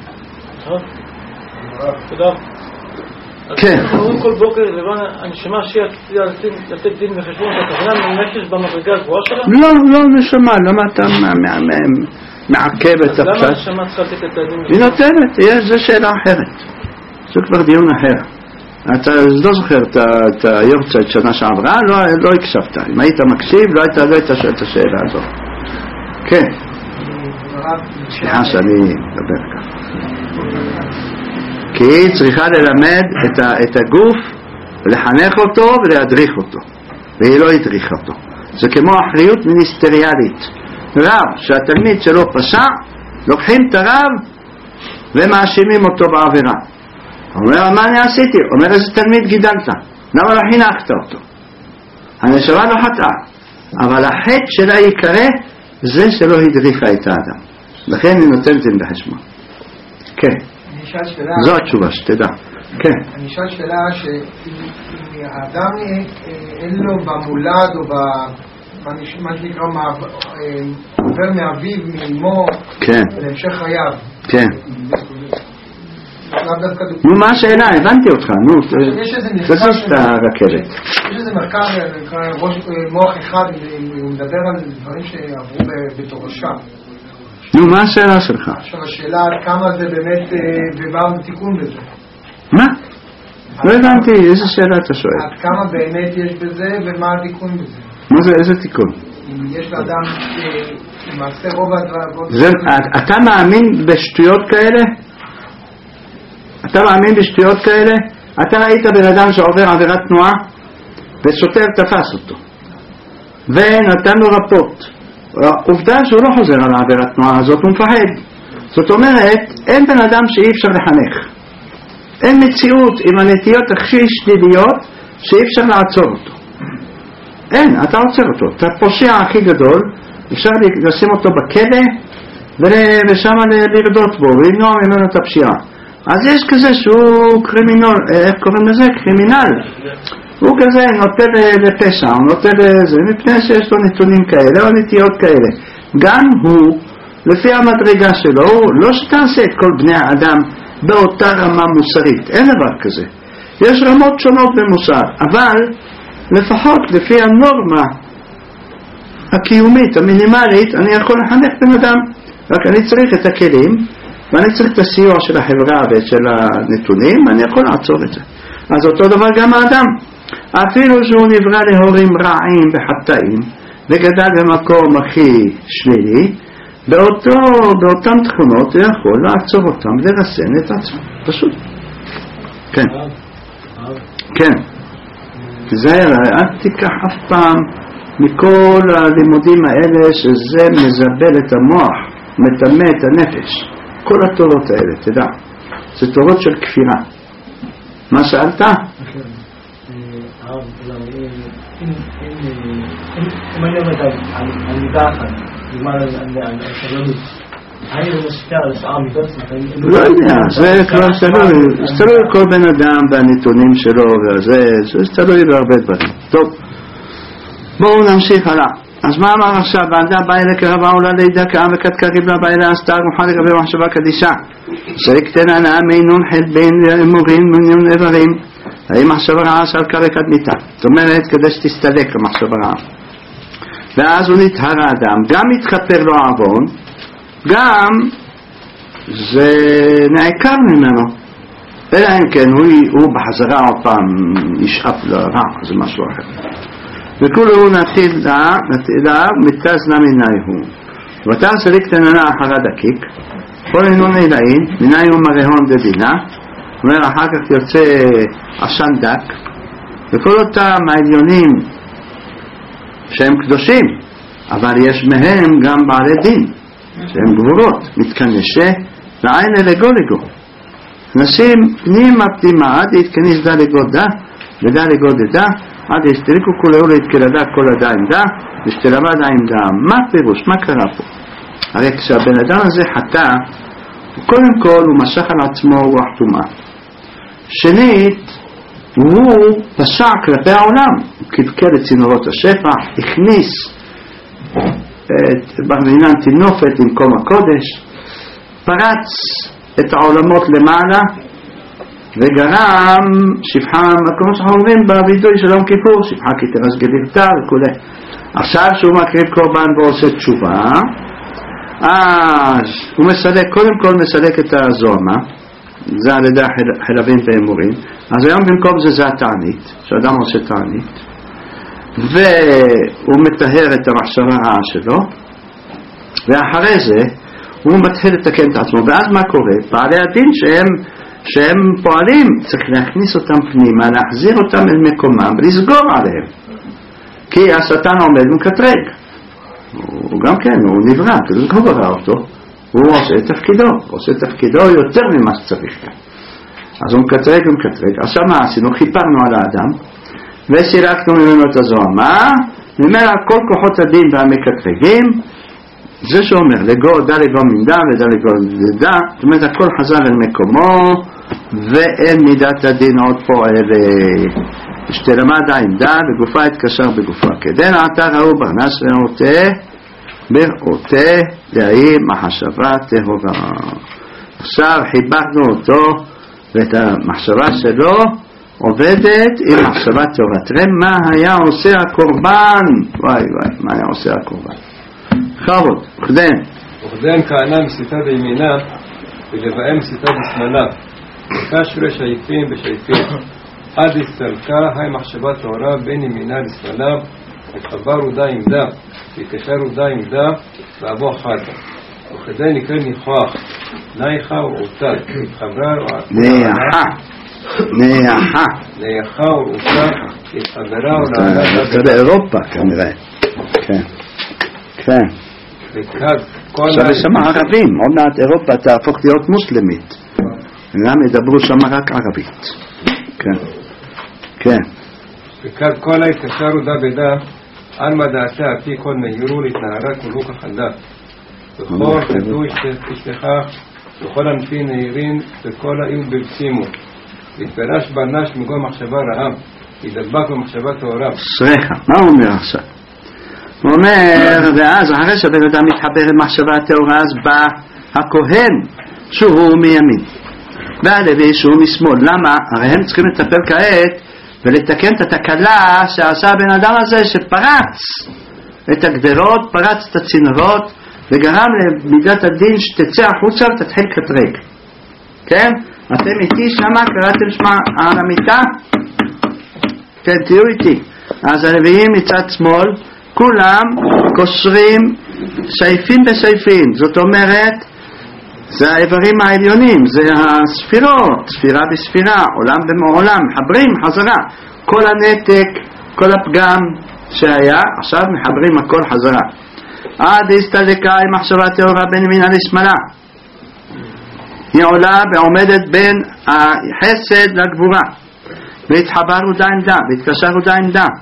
תודה. כן. אנחנו אומרים כל בוקר, הנשמה שהיא לתת דין וחשבון, אתה תכנן מנפש במדרגה הגבוהה שלה? לא, לא נשמה, למה אתה מעכב את הפשט? למה הנשמה צריכה לתת את הדין? היא נותנת, זו שאלה אחרת. זה כבר דיון אחר. אתה לא זוכר את היורצייט שנה שעברה, לא הקשבת. אם היית מקשיב, לא היית שואל את השאלה הזאת. כן. סליחה שאני מדבר ככה. כי היא צריכה ללמד את הגוף, לחנך אותו ולהדריך אותו. והיא לא הדריכה אותו. זה כמו אחריות מיניסטריאלית. רב שהתלמיד שלו פשע, לוקחים את הרב ומאשימים אותו בעבירה. הוא אומר, מה אני עשיתי? הוא אומר, איזה תלמיד גידלת? למה לא חינכת אותו? הנשמה לא חטאה, אבל החטא שלה יקרה זה שלא הדריכה את האדם. לכן היא נותנת דין בחשבון. כן. זו התשובה, שתדע. כן. אני אשאל שאלה שאם האדם אין לו במולד או מה שנקרא עובר מאביו, מאמו, להמשך חייו. כן. לאו דווקא דוגמה. נו, מה השאלה? הבנתי אותך, נו, יש איזה מחקר, תזיז את הרכבת. יש איזה מחקר, נקרא ראש מוח אחד, הוא מדבר על דברים שעברו בתורשה. נו, מה השאלה שלך? עכשיו השאלה עד כמה זה באמת, ומה תיקון בזה? מה? לא הבנתי, איזה שאלה אתה שואל? עד כמה באמת יש בזה ומה התיקון בזה? מה זה, איזה תיקון? אם יש לאדם למעשה רוב הדברים... אתה מאמין בשטויות כאלה? אתה מאמין בשטויות כאלה? אתה ראית בן אדם שעובר עבירת תנועה ושוטר תפס אותו ונתן לו רפורט. עובדה שהוא לא חוזר על העבירת תנועה הזאת, הוא מפחד. זאת אומרת, אין בן אדם שאי אפשר לחנך. אין מציאות עם הנטיות הכי שליליות שאי אפשר לעצור אותו. אין, אתה עוצר אותו. אתה פושע הכי גדול, אפשר לשים אותו בכלא ושם לרדות בו ולמנוע ממנו את הפשיעה. אז יש כזה שהוא קרימינל, איך קוראים לזה? קרימינל. הוא כזה נוטה לפשע, הוא נוטה לזה, מפני שיש לו נתונים כאלה או נטיות כאלה. גם הוא, לפי המדרגה שלו, לא שתעשה את כל בני האדם באותה רמה מוסרית, אין דבר כזה. יש רמות שונות במוסר, אבל לפחות לפי הנורמה הקיומית, המינימלית, אני יכול לחנך בן אדם. רק אני צריך את הכלים, ואני צריך את הסיוע של החברה ושל הנתונים, ואני יכול לעצור את זה. אז אותו דבר גם האדם. אפילו שהוא נברא להורים רעים וחטאים, וגדל במקום הכי שלילי, באותו, באותם תכונות הוא יכול לעצור אותם ולרסן את עצמו. פשוט. כן. כן. תזהר, אל תיקח אף פעם מכל הלימודים האלה שזה מזבל את המוח, מטמא את הנפש. כל התורות האלה, תדע. זה תורות של כפירה. מה שאלת? הרב, אם אני עומד על מידה אחת, נגמר על סבלנות, האם זה משפיע על שאר המידות? לא יודע, זה כבר תלוי, זה תלוי כל בן אדם והנתונים שלו, זה תלוי בהרבה דברים. טוב, בואו נמשיך הלאה. אז מה אמר עכשיו? בעדה באה אלה קרבה עולה לידה כעם וכת קריב לה באה אלה הסתר מוכן לגבי מחשבה קדישה שרקתנה נעם מינון חד בין אמורים מינון איברים האם מחשבה רעה שעל כרקת מיתה, זאת אומרת כדי שתסתלק למחשבה רעה. ואז הוא נטהר האדם, גם מתחפר לו העוון, גם זה נעקר ממנו, אלא אם כן הוא, הוא בחזרה עוד פעם ישאף לרע, זה משהו אחר. וכולו נטילה, נטילה מתזנה מיני הוא. ואתה סליק תננה אחרה דקיק, כל אינון אילאין, מיני הוא מרהון דבינה, אומר אחר כך יוצא עשן דק, וכל אותם העליונים שהם קדושים, אבל יש מהם גם בעלי דין, שהם גבורות, מתכנשה, ועין אלגו לגו. נשים פנימה פנימה, עד יתכניס דה לגו דה, ודה לגו דדה, עד יסתריקו כולהו להתקלדה כל עדיין דה, ושתלמד עין דה. מה פירוש? מה קרה פה? הרי כשהבן אדם הזה חטא, קודם כל הוא משך על עצמו רוח טומאה. שנית, הוא פשע כלפי העולם, הוא קלקל את צינורות השפע, הכניס את ברמינן תינופת למקום הקודש, פרץ את העולמות למעלה, וגרם שפחה, כמו שאנחנו אומרים בווידוי של יום כיפור, שפחה כי תרס גלירתה וכו'. עכשיו שהוא מקריב קורבן ועושה תשובה, אז הוא מסלק, קודם כל מסלק את הזוהמה, זה על ידי חלבים ואמורים. אז היום במקום זה זה התענית, שאדם עושה תענית, והוא מטהר את המחשבה הרעה שלו, ואחרי זה הוא מתחיל לתקן את עצמו. ואז מה קורה? בעלי הדין שהם, שהם פועלים, צריך להכניס אותם פנימה, להחזיר אותם אל מקומם ולסגור עליהם, כי השטן עומד ומקטרג. הוא גם כן, הוא נברא, כדי לא ברא אותו, הוא עושה את תפקידו, הוא עושה את תפקידו יותר ממה שצריך כאן. אז הוא מקטרג ומקטרג. עכשיו מה עשינו? חיפרנו על האדם וסילקנו ממנו את הזוהמה, ממנה כל כוחות הדין והמקטרגים, זה שאומר לגו דה לגו מנדה ודה לגו דה, זאת אומרת הכל חזר אל מקומו ואין מידת הדין עוד פה אל שתלמד עין דה וגופה התקשר בגופה כדן עתה ראו ברנס ראותה בראותה להיא מחשבה טהורה. עכשיו חיברנו אותו ואת המחשבה שלו עובדת עם מחשבה טהורה. תראה מה היה עושה הקורבן, וואי וואי, מה היה עושה הקורבן. חבוד, וכדן. וכדן כהנה מסיתה בימינה ולבאם מסיתה בשמאלה. וקשרי שייפים בשייפים. עד הסתלקה היי מחשבה טהורה בין ימינה לשמאלה, וחברו דה עם דה, וקשרו דה עם דה, ואבו אחתה. וכדן נקרא ניחוח, נייחה ואותה, חברה נייחה. נייחה נייחה ואותה, חברה ולעלה. זה באירופה כנראה. כן. כן. עכשיו יש שם ערבים, עוד מעט אירופה תהפוך להיות מוסלמית. גם ידברו שם רק ערבית. כן. כן. וכד כל ההתקשרו דה בדה, על מדעתה פי כל מהירו להתנערה כולו כחדה. וכל חדו ישתכח, וכל ענפי נהירים, וכל האיום בבצימו. והתפרש ברנש מגום מחשבה רעה, ידבק במחשבה טהורה. סליחה, מה הוא אומר עכשיו? הוא אומר, ואז אחרי שהבן אדם מתחבר למחשבה הטהורה, אז בא הכהן שהוא מימין, והלוי שהוא משמאל. למה? הרי הם צריכים לטפל כעת ולתקן את התקלה שעשה הבן אדם הזה שפרץ את הגדרות, פרץ את הצינורות וגרם למידת הדין שתצא החוצה ותתחיל קטרג. כן? אתם איתי שמה? קראתם שמה על המיטה? כן, תהיו איתי. אז הלוויים מצד שמאל כולם קושרים סעיפים בסעיפים, זאת אומרת זה האיברים העליונים, זה הספירות, ספירה בספירה, עולם במעולם, מחברים חזרה, כל הנתק, כל הפגם שהיה, עכשיו מחברים הכל חזרה. עד הסתלקה עם מחשבה טהורה בין ימינה לשמאלה, היא עולה ועומדת בין החסד לגבורה, והתחברו דה עם דה, והתקשרו דה עם דה.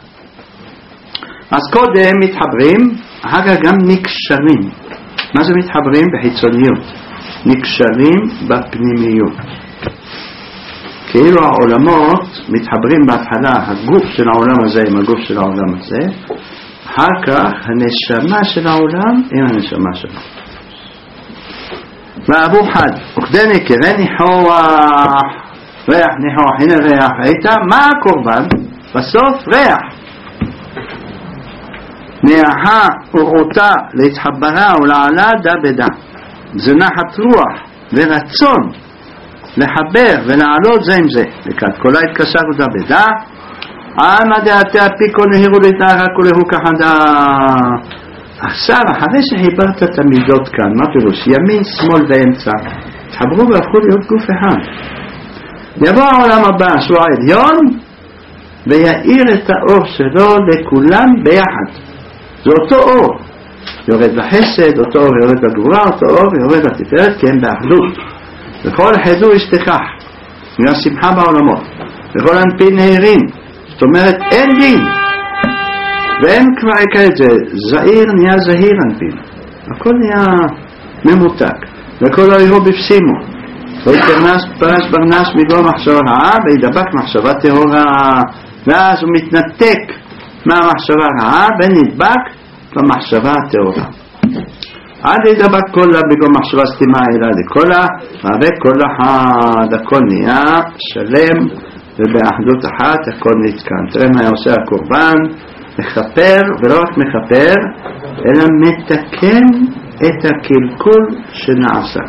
אז קודם מתחברים, אחר כך גם נקשרים. מה זה מתחברים? בחיצוניות. נקשרים בפנימיות. כאילו העולמות מתחברים בהתחלה, הגוף של העולם הזה עם הגוף של העולם הזה, אחר כך הנשמה של העולם עם הנשמה שלו. ואבו חד, וכדני קרא ניחוח, ריח ניחוח, הנה ריח, ראית? מה הקורבן? בסוף ריח. ניחה וראותה להתחברה ולעלה דה בדה. זה נחת רוח ורצון לחבר ולעלות זה עם זה. וכת כל ההתקשר ודה בדה, עמה דעתה פי כל נהירו להתנערה כולהו כחדה. עכשיו, אחרי שחיברת את המידות כאן, מה פירוש? ימין, שמאל ואמצע, התחברו והפכו להיות גוף אחד. יבוא העולם הבא, שהוא העליון, ויעיר את האור שלו לכולם ביחד. זה אותו אור. יורד בחסד, אותו אור יורד בגבורה, אותו אור יורד בתפארת, כי הם באחדות. וכל חדו ישתכח, מהשמחה בעולמות. וכל אנפי נהירים, זאת אומרת אין דין. ואין כבר כעת זה, זהיר נהיה זהיר אנפין. הכל נהיה ממותק. וכל האירו בפסימו. ויתפרנס פרס ברנש מגום מחשבה רעה, וידבק מחשבה טהורה. ואז הוא מתנתק מהמחשבה רעה, ונדבק במחשבה הטהורה. עד ידבק כולה בגום מחשבה סתימה אלא לכולה, וכל אחד הכל נהיה שלם, ובאחדות אחת הכל נתקן. תראה מה עושה הקורבן, מחפר, ולא רק מחפר, אלא מתקן את הקלקול שנעשה.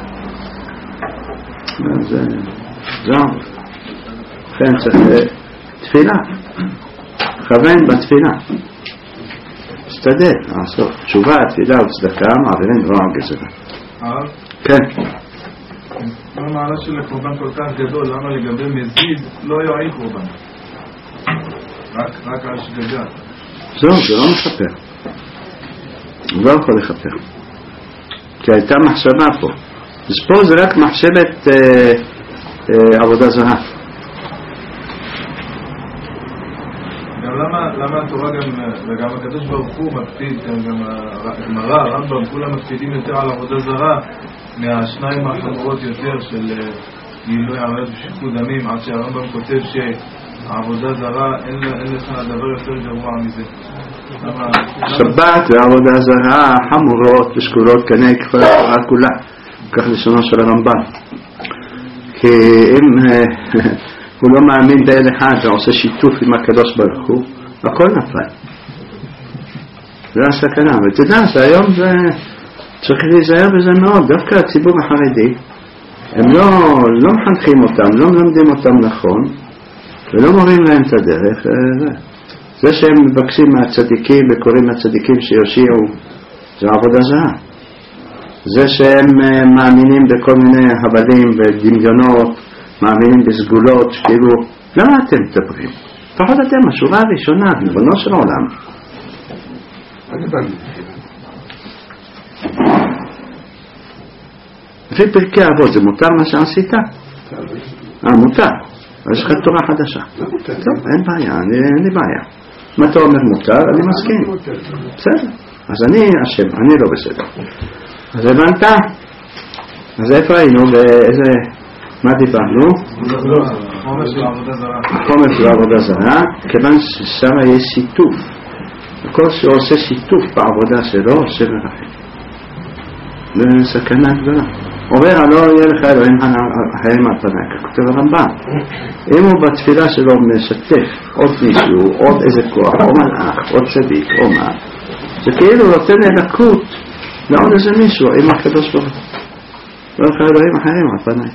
זה זהו. לכן צריך תפילה, כוון בתפילה, משתדל לעשות תשובה, תפילה וצדקה, מעבירים רוע גזרה. הרב? כן. מה המעלה של הקורבן כל כך גדול? למה לגבי מזיד לא יועיל קורבן? רק על שגגה. זהו, זה לא מחפר. הוא לא יכול לחפר. כי הייתה מחשבה פה. אז פה זה רק מחשבת אה, אה, עבודה זרה. גם למה, למה התורה גם, וגם הקדוש ברוך הוא מקפיד, גם, גם הגמרא, הרמב"ם, כולם מקפידים יותר על עבודה זרה מהשניים החמורות יותר של גילוי עריות ושפיכות דמים, עד שהרמב"ם כותב שהעבודה זרה אין, אין לך דבר יותר גרוע מזה. שבת ועבודה זרה חמורות ושקולות כנגד כל התורה כולה, כך לשונו של הרמב"ם. כי אם הוא לא מאמין באל אחד ועושה שיתוף עם הקדוש ברוך הוא, הכל נפל. זה הסכנה. ותדע שהיום זה צריך להיזהר בזה מאוד. דווקא הציבור החרדי, הם לא, לא מחנכים אותם, לא מלמדים אותם נכון, ולא מורים להם את הדרך. זה שהם מבקשים מהצדיקים וקוראים מהצדיקים שיושיעו, זה עבודה זרה. זה שהם מאמינים בכל מיני הבלים ודמיונות, מאמינים בסגולות, כאילו, למה אתם מדברים? לפחות אתם, השורה הראשונה, ריבונו של העולם. לפי פרקי אבות, זה מותר מה שעשית? אה, מותר. אז יש לך תורה חדשה. טוב, אין בעיה, אין לי בעיה. מה אתה אומר מותר? אני מסכים. בסדר. אז אני אשם, אני לא בסדר. אז הבנת? אז איפה היינו? באיזה... מה דיברנו? חומר של עבודה זרה. חומר של עבודה זרה, כיוון ששם יש שיתוף. כל שעושה שיתוף בעבודה שלו, עושה מרחק. זה סכנה גדולה. אומר, לא יהיה לך אלוהים החיים על פניך, כותב הרמב"ם. אם הוא בתפילה שלו משתף עוד מישהו, עוד איזה כוח, או מלאך, או צדיק, או מה, זה כאילו נותן אלקות לעוד איזה מישהו, עם הקדוש ברוך הוא. לא לך אלוהים החיים על פניך.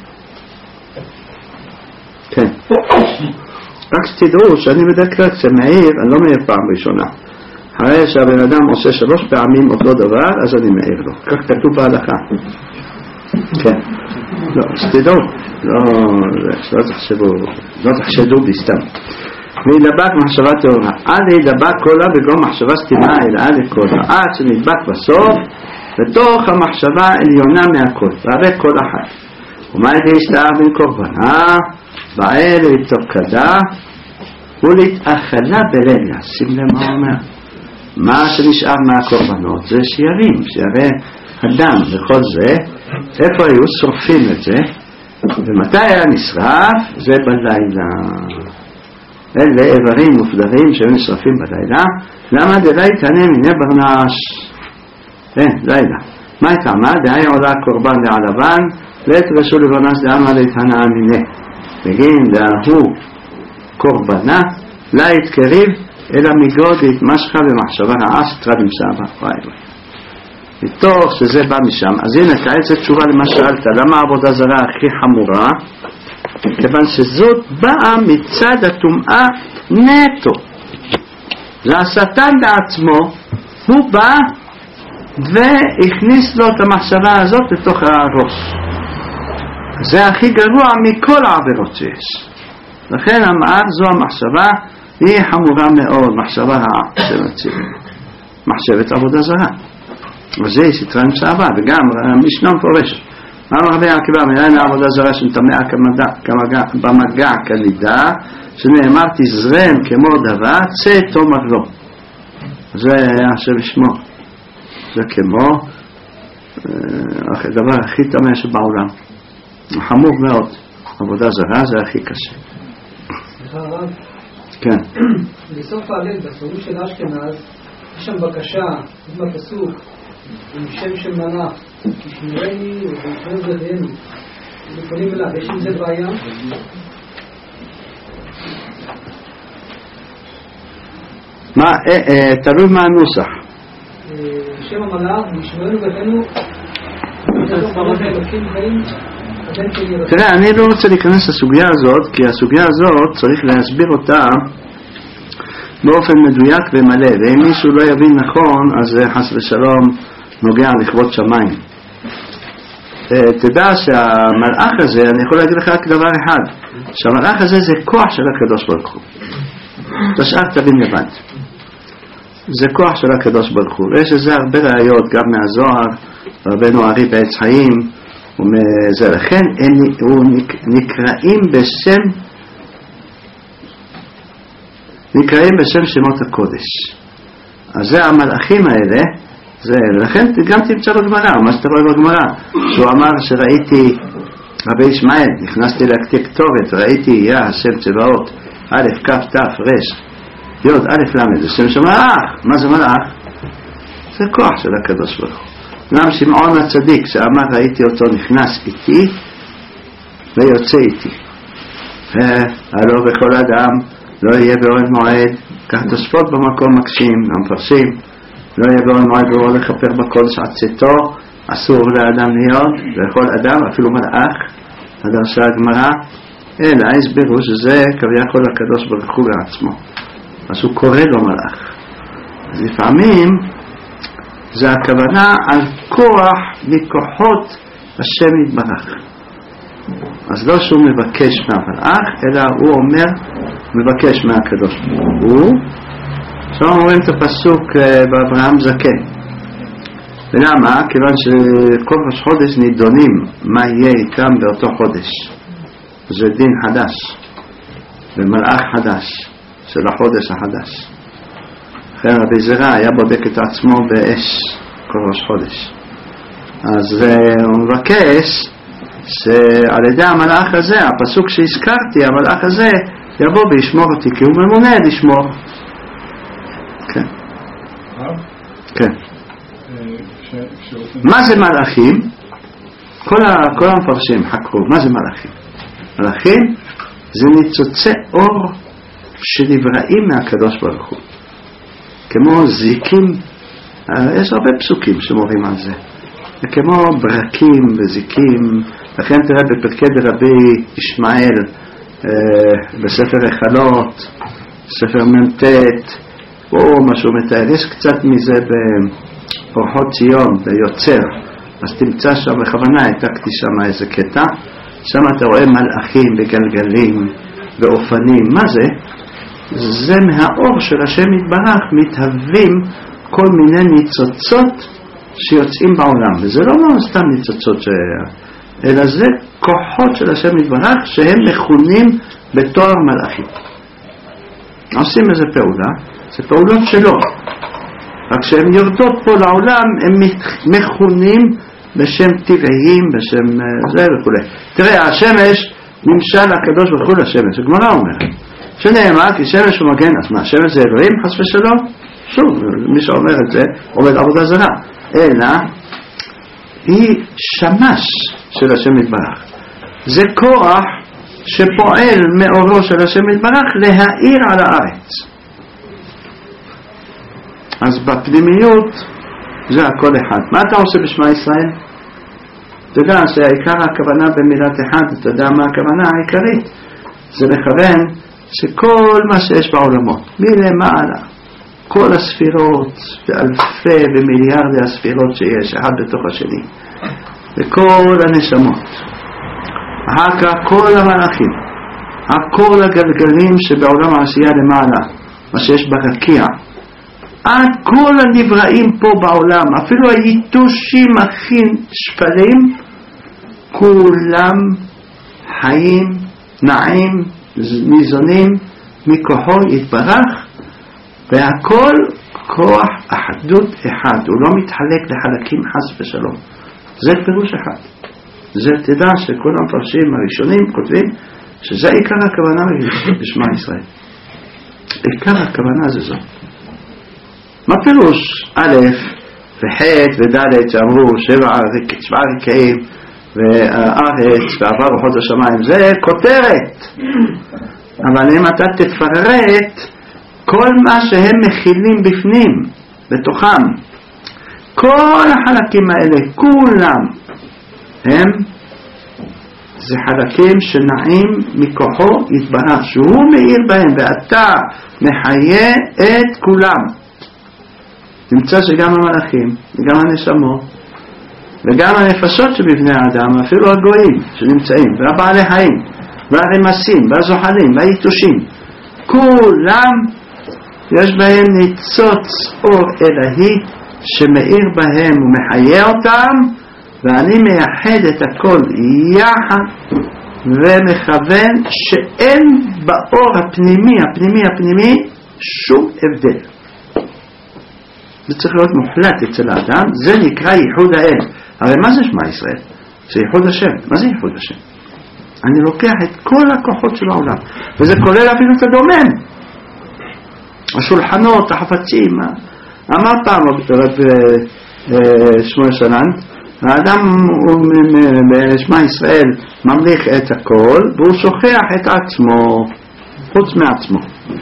כן. רק שתדעו שאני בדרך כלל כשמעיר, אני לא מעיר פעם ראשונה. אחרי שהבן אדם עושה שלוש פעמים אותו דבר, אז אני מעיר לו. כך כתוב בהלכה. כן. לא, שתדעו. לא, לא תחשבו, לא תחשדו בי סתם. וידבק מחשבה טהורה. עד ידבק קולה בגום מחשבה סתימה אלא עד קולה. עד שנדבק בסוף, בתוך המחשבה עליונה מהכל. והרי כל אחת. ומה ידי הסתער בין קורבנה? באה להתוקדה ולהתאכלה בלילה. שים לב מה אומר. מה שנשאר מהקורבנות זה שירים, שירי הדם וכל זה. איפה היו? שורפים את זה. ומתי היה נשרף? זה בלילה. אלה איברים מופדרים שהיו נשרפים בלילה. למה דלי תענה מיני ברנש? כן, לילה. מה התאמה? דהי עולה קורבן לעלבן לית רשו לברנש דאמה להתענה מיני. בגין דהו קורבנה לה יתקריב אלא מגוד התמשכה במחשבה רעה שתרד עם סבא. מתוך שזה בא משם. אז הנה כעת זה תשובה למה שאלת, למה העבודה זרה הכי חמורה? כיוון שזאת באה מצד הטומאה נטו. והשטן לעצמו הוא בא והכניס לו את המחשבה הזאת לתוך הראש. זה הכי גרוע מכל העבירות שיש. לכן אמר זו המחשבה היא חמורה מאוד, מחשבה מחשבת עבודה זרה. וזה סתרה עם סעבה, וגם המשנה מפורש. אמר רבי עקיבא, מניין העבודה זרה שנטמע במגע כלידה, שנאמר תזרם כמו דבר, צא תאמר לו. זה היה השם שמו. זה כמו הדבר הכי טמא שבעולם. חמור מאוד. עבודה זרה זה הכי קשה. סליחה רב? כן. בסוף העלת, בסורות של אשכנז, יש שם בקשה, עם הפסוק, עם שם של מלאך, תשמרני ותשמר בלעדינו. ופונים אליו, יש עם זה בעיה? מה, תלוי מה הנוסח. שם המלאך, תשמרנו בלעדינו, תראה, אני לא רוצה להיכנס לסוגיה הזאת, כי הסוגיה הזאת צריך להסביר אותה באופן מדויק ומלא, ואם מישהו לא יבין נכון, אז חס ושלום נוגע לכבוד שמיים. תדע שהמלאך הזה, אני יכול להגיד לך רק דבר אחד, שהמלאך הזה זה כוח של הקדוש ברוך הוא. תשאר תבין לבד. זה כוח של הקדוש ברוך הוא. ויש לזה הרבה ראיות, גם מהזוהר, רבנו ארי בעץ חיים, וזה לכן הם נקראים בשם נקראים בשם שמות הקודש. אז זה המלאכים האלה, זה, לכן גם תמצא בגמרא, מה שאתה רואה בגמרא, שהוא אמר שראיתי רבי ישמעאל, נכנסתי להקטיר כתובת, ראיתי יא השם צבאות, א' כ' ת' ר' י' א' ל', זה שם של מלאך. מה זה מלאך? זה כוח של הקדוש ברוך הוא. גם שמעון הצדיק שאמר ראיתי אותו נכנס איתי, ויוצא איתי. הלא בכל אדם לא יהיה באוהל מועד, כך תוספות במקום מקשים, המפרשים, לא יהיה באוהל מועד ולא לכפר בקודש עד צאתו, אסור לאדם להיות, לכל אדם, אפילו מלאך, הדרשה הגמרא, אלא הסבירו שזה כביכול הקדוש ברוך הוא לעצמו, אז הוא קורא לו מלאך. אז לפעמים זה הכוונה על כוח מכוחות השם יתברך. אז לא שהוא מבקש מהמלאך, אלא הוא אומר, מבקש מהקדוש ברוך הוא. עכשיו אומרים את הפסוק באברהם זקן. ולמה? כיוון שכל ראש חודש נידונים מה יהיה איתם באותו חודש. זה דין חדש, ומלאך חדש, של החודש החדש. אחרי רבי זרע היה בודק את עצמו באש כל ראש חודש. אז הוא מבקש שעל ידי המלאך הזה, הפסוק שהזכרתי, המלאך הזה יבוא וישמור אותי, כי הוא ממונה לשמור. כן. כן. מה זה מלאכים? כל המפרשים חקרו, מה זה מלאכים? מלאכים זה ניצוצי אור שנבראים מהקדוש ברוך הוא. כמו זיקים, יש הרבה פסוקים שמורים על זה. כמו ברקים וזיקים, לכן תראה בפרקי דרבי ישמעאל, בספר החלות, ספר ממתת, או משהו מתאר, יש קצת מזה באורחות ציון, ביוצר, אז תמצא שם בכוונה, העתקתי שם איזה קטע, שם אתה רואה מלאכים בגלגלים ואופנים, מה זה? זה מהאור של השם יתברך מתהווים כל מיני ניצוצות שיוצאים בעולם, וזה לא סתם ניצוצות ש... אלא זה כוחות של השם יתברך שהם מכונים בתואר מלאכים. עושים איזה פעולה, זה פעולות שלו, רק שהן יורדות פה לעולם הם מכונים בשם טבעיים, בשם זה וכו'. תראה, השמש נמשל הקדוש ברוך הוא לשמש, הגמרא אומרת שנאמר כי שמש הוא מגן, אז מה, שמש זה אלוהים חס ושלום? שוב, מי שאומר את זה עובד עבודה זרה, אלא היא שמש של השם יתברך. זה כוח שפועל מאורו של השם יתברך להאיר על הארץ. אז בפנימיות זה הכל אחד. מה אתה עושה בשמע ישראל? אתה יודע שהעיקר הכוונה במילת אחד, אתה יודע מה הכוונה העיקרית? זה מכוון שכל מה שיש בעולמות, מלמעלה, כל הספירות, ואלפי ומיליארדי הספירות שיש, אחד בתוך השני, וכל הנשמות, אחר כך כל המלאכים, כל הגלגלים שבעולם העשייה למעלה, מה שיש ברקיע, עד כל הנבראים פה בעולם, אפילו היתושים הכי שפלים, כולם חיים, נעים, ניזונים, מכוחו יתברך, והכל כוח אחדות אחד, הוא לא מתחלק לחלקים חס ושלום. זה פירוש אחד. זה תדע שכל המפרשים הראשונים כותבים שזה עיקר הכוונה בשמע ישראל. עיקר הכוונה זה זאת. מה פירוש א' וח' וד' שאמרו שבע רקעים והארץ ועבר רוחות השמיים, זה כותרת. אבל אם אתה תפרט כל מה שהם מכילים בפנים, בתוכם, כל החלקים האלה, כולם, הם, זה חלקים שנעים מכוחו יתברך, שהוא מאיר בהם, ואתה מחיה את כולם. נמצא שגם המלאכים, וגם הנשמות, וגם הנפשות שבבני האדם, אפילו הגויים שנמצאים, והבעלי חיים, והרמסים, והזוחלים, והיתושים, כולם, יש בהם ניצוץ אור אלוהי שמאיר בהם ומחיה אותם, ואני מייחד את הכל יחד ומכוון שאין באור הפנימי, הפנימי, הפנימי שום הבדל. זה צריך להיות מוחלט אצל האדם, זה נקרא ייחוד האל. הרי מה זה שמע ישראל? זה ייחוד השם. מה זה ייחוד השם? אני לוקח את כל הכוחות של העולם, וזה כולל אפילו את הדומם. השולחנות, החפצים, אמר פעם רב שמואל שנן, האדם הוא בשמע ישראל ממליך את הכל והוא שוכח את עצמו חוץ מעצמו.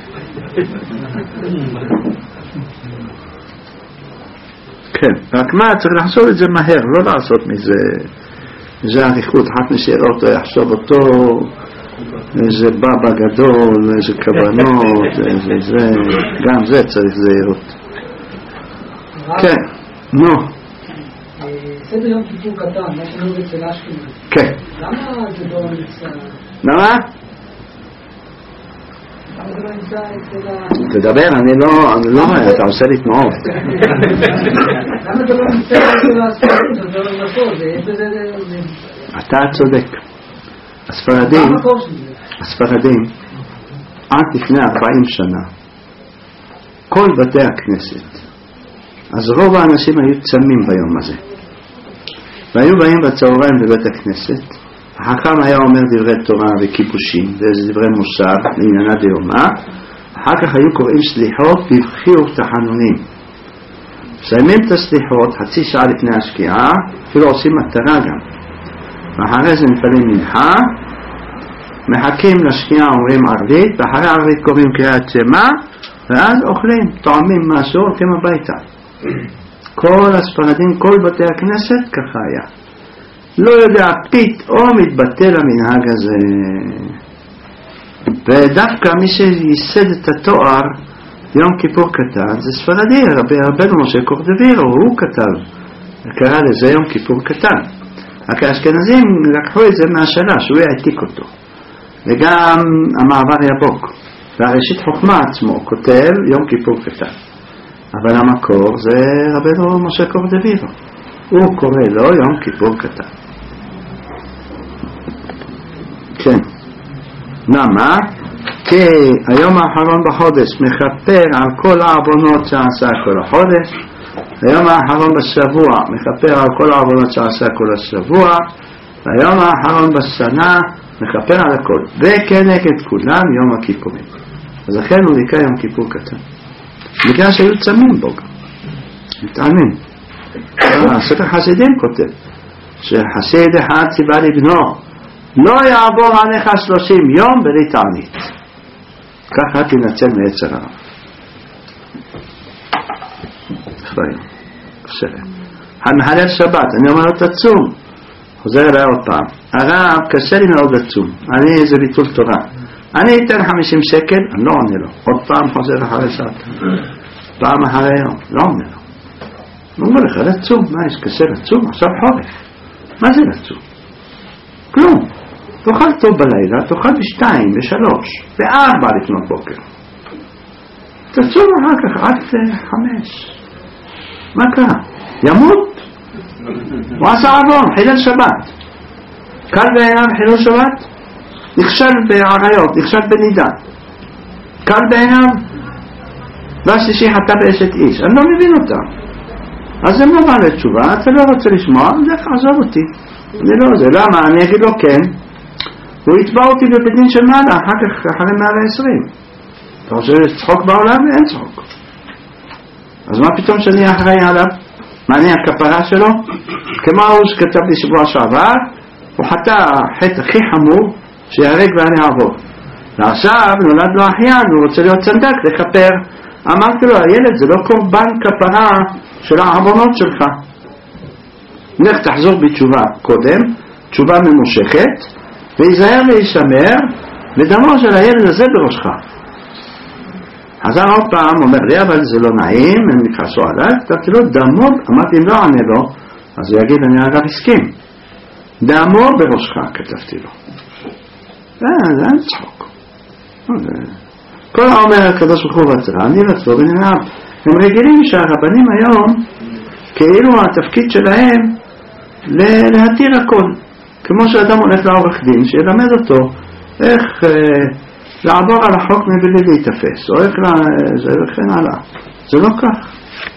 כן, רק מה, צריך לעשות את זה מהר, לא לעשות מזה זה עריכות, אחת משאלות לא יחשוב אותו איזה בבא גדול, איזה כוונות, איזה זה, גם זה צריך זהירות. כן, נו. סדר יום כיפור קטן, מה שנהוג אצל אשכנז. כן. למה זה לא נמצא? למה? למה זה לא נמצא אצל ה... תדבר, אני לא, אני לא רואה, אתה עושה לי תנועות. למה זה לא נמצא אצל הספרדים? זה לא נכון, זה... אתה צודק. הספרדים, הספרדים, עד לפני ארבעים שנה, כל בתי הכנסת, אז רוב האנשים היו צמים ביום הזה. והיו באים בצהריים בבית הכנסת, החכם היה אומר דברי תורה וכיבושים, ואיזה דברי מוסר, לעניינה דיומה, אחר כך היו קוראים סליחות בבחירות תחנונים. מסיימים את הסליחות חצי שעה לפני השקיעה, אפילו עושים מטרה גם. ואחרי זה נפלים מנחה, מחכים לשקיעה אומרים ערבית, ואחרי ערבית קוראים קריאת שמע, ואז אוכלים, טועמים משהו, הולכים הביתה. כל הספרדים, כל בתי הכנסת ככה היה. לא יודע, פתאום מתבטל המנהג הזה. ודווקא מי שייסד את התואר יום כיפור קטן זה ספרדי, רבי רבנו משה קורדווירו, הוא כתב, קרא לזה יום כיפור קטן. רק האשכנזים לקחו את זה מהשנה שהוא העתיק אותו. וגם המעבר יבוק והראשית חוכמה עצמו כותב יום כיפור קטן, אבל המקור זה רבנו משה קורדווירו, הוא קורא לו יום כיפור קטן. כן, למה? כי היום האחרון בחודש מכפר על כל העוונות שעשה כל החודש, היום האחרון בשבוע מכפר על כל העוונות שעשה כל השבוע, והיום האחרון בשנה מכפר על הכל, וכנגד כולם יום הכיפורים. אז לכן הוא נקרא יום כיפור קטן, בגלל שהיו צמים בו גם, מתעלמים. הספר חסידים כותב שחסיד אחד ציווה לבנו, לא יעבור עליך שלושים יום בלי תענית, ככה תנצל מעצר הרע. המחלל שבת, אני אומר לו תצום, חוזר אליי עוד פעם, הרב קשה לי מאוד לצום, אני איזה ביטול תורה, אני אתן חמישים שקל, אני לא עונה לו, עוד פעם חוזר אחרי שעת, פעם אחרי יום, לא עונה לו. הוא אומר לך לצום, מה יש קשה לצום? עכשיו חורף, מה זה לצום? כלום, תאכל טוב בלילה, תאכל בשתיים, בשלוש, בארבע לפנות בוקר, תצום אחר כך עד חמש. מה קרה? ימות? הוא עשה עוון, חילל שבת. קל בעיניו חילל שבת? נכשל בעריות, נכשל בנידה. קל בעיניו? והשלישי חטא באשת איש. אני לא מבין אותה. אז הם לא בא לתשובה, אתה לא רוצה לשמוע, לך עזוב אותי. אני לא זה, למה? אני אגיד לו כן. הוא יתבע אותי בבית של מעלה, אחר כך אחרי מאה ועשרים. אתה רוצה לצחוק בעולם? אין צחוק. אז מה פתאום שאני אחראי עליו? מה אני הכפרה שלו? כמו הוא שכתב לי שבוע שעבר, הוא חטא חטא הכי חמור שיהרג ואני אעבור. ועכשיו נולד לו אחיין, הוא רוצה להיות צדק, לכפר. אמרתי לו, הילד זה לא קורבן כפרה של העוונות שלך. לך תחזור בתשובה קודם, תשובה ממושכת, ויזהר וישמר, ודמו של הילד הזה בראשך. חזר עוד פעם, אומר לי, אבל זה לא נעים, הם נכנסו עליי, כתבתי לו, דמו, אמרתי, אם לא ענה לו, אז הוא יגיד, אני אגב הסכים. דמו בראשך, כתבתי לו. זה, זה אין צחוק. כל האומר הקדוש ברוך הוא בצרה, אני רצו ונראה. הם רגילים שהרבנים היום, כאילו התפקיד שלהם, להתיר הכל. כמו שאדם הולך לעורך דין, שילמד אותו איך לעבור על החוק מבלי להתאפס, או איך זה וכן הלאה. זה לא כך.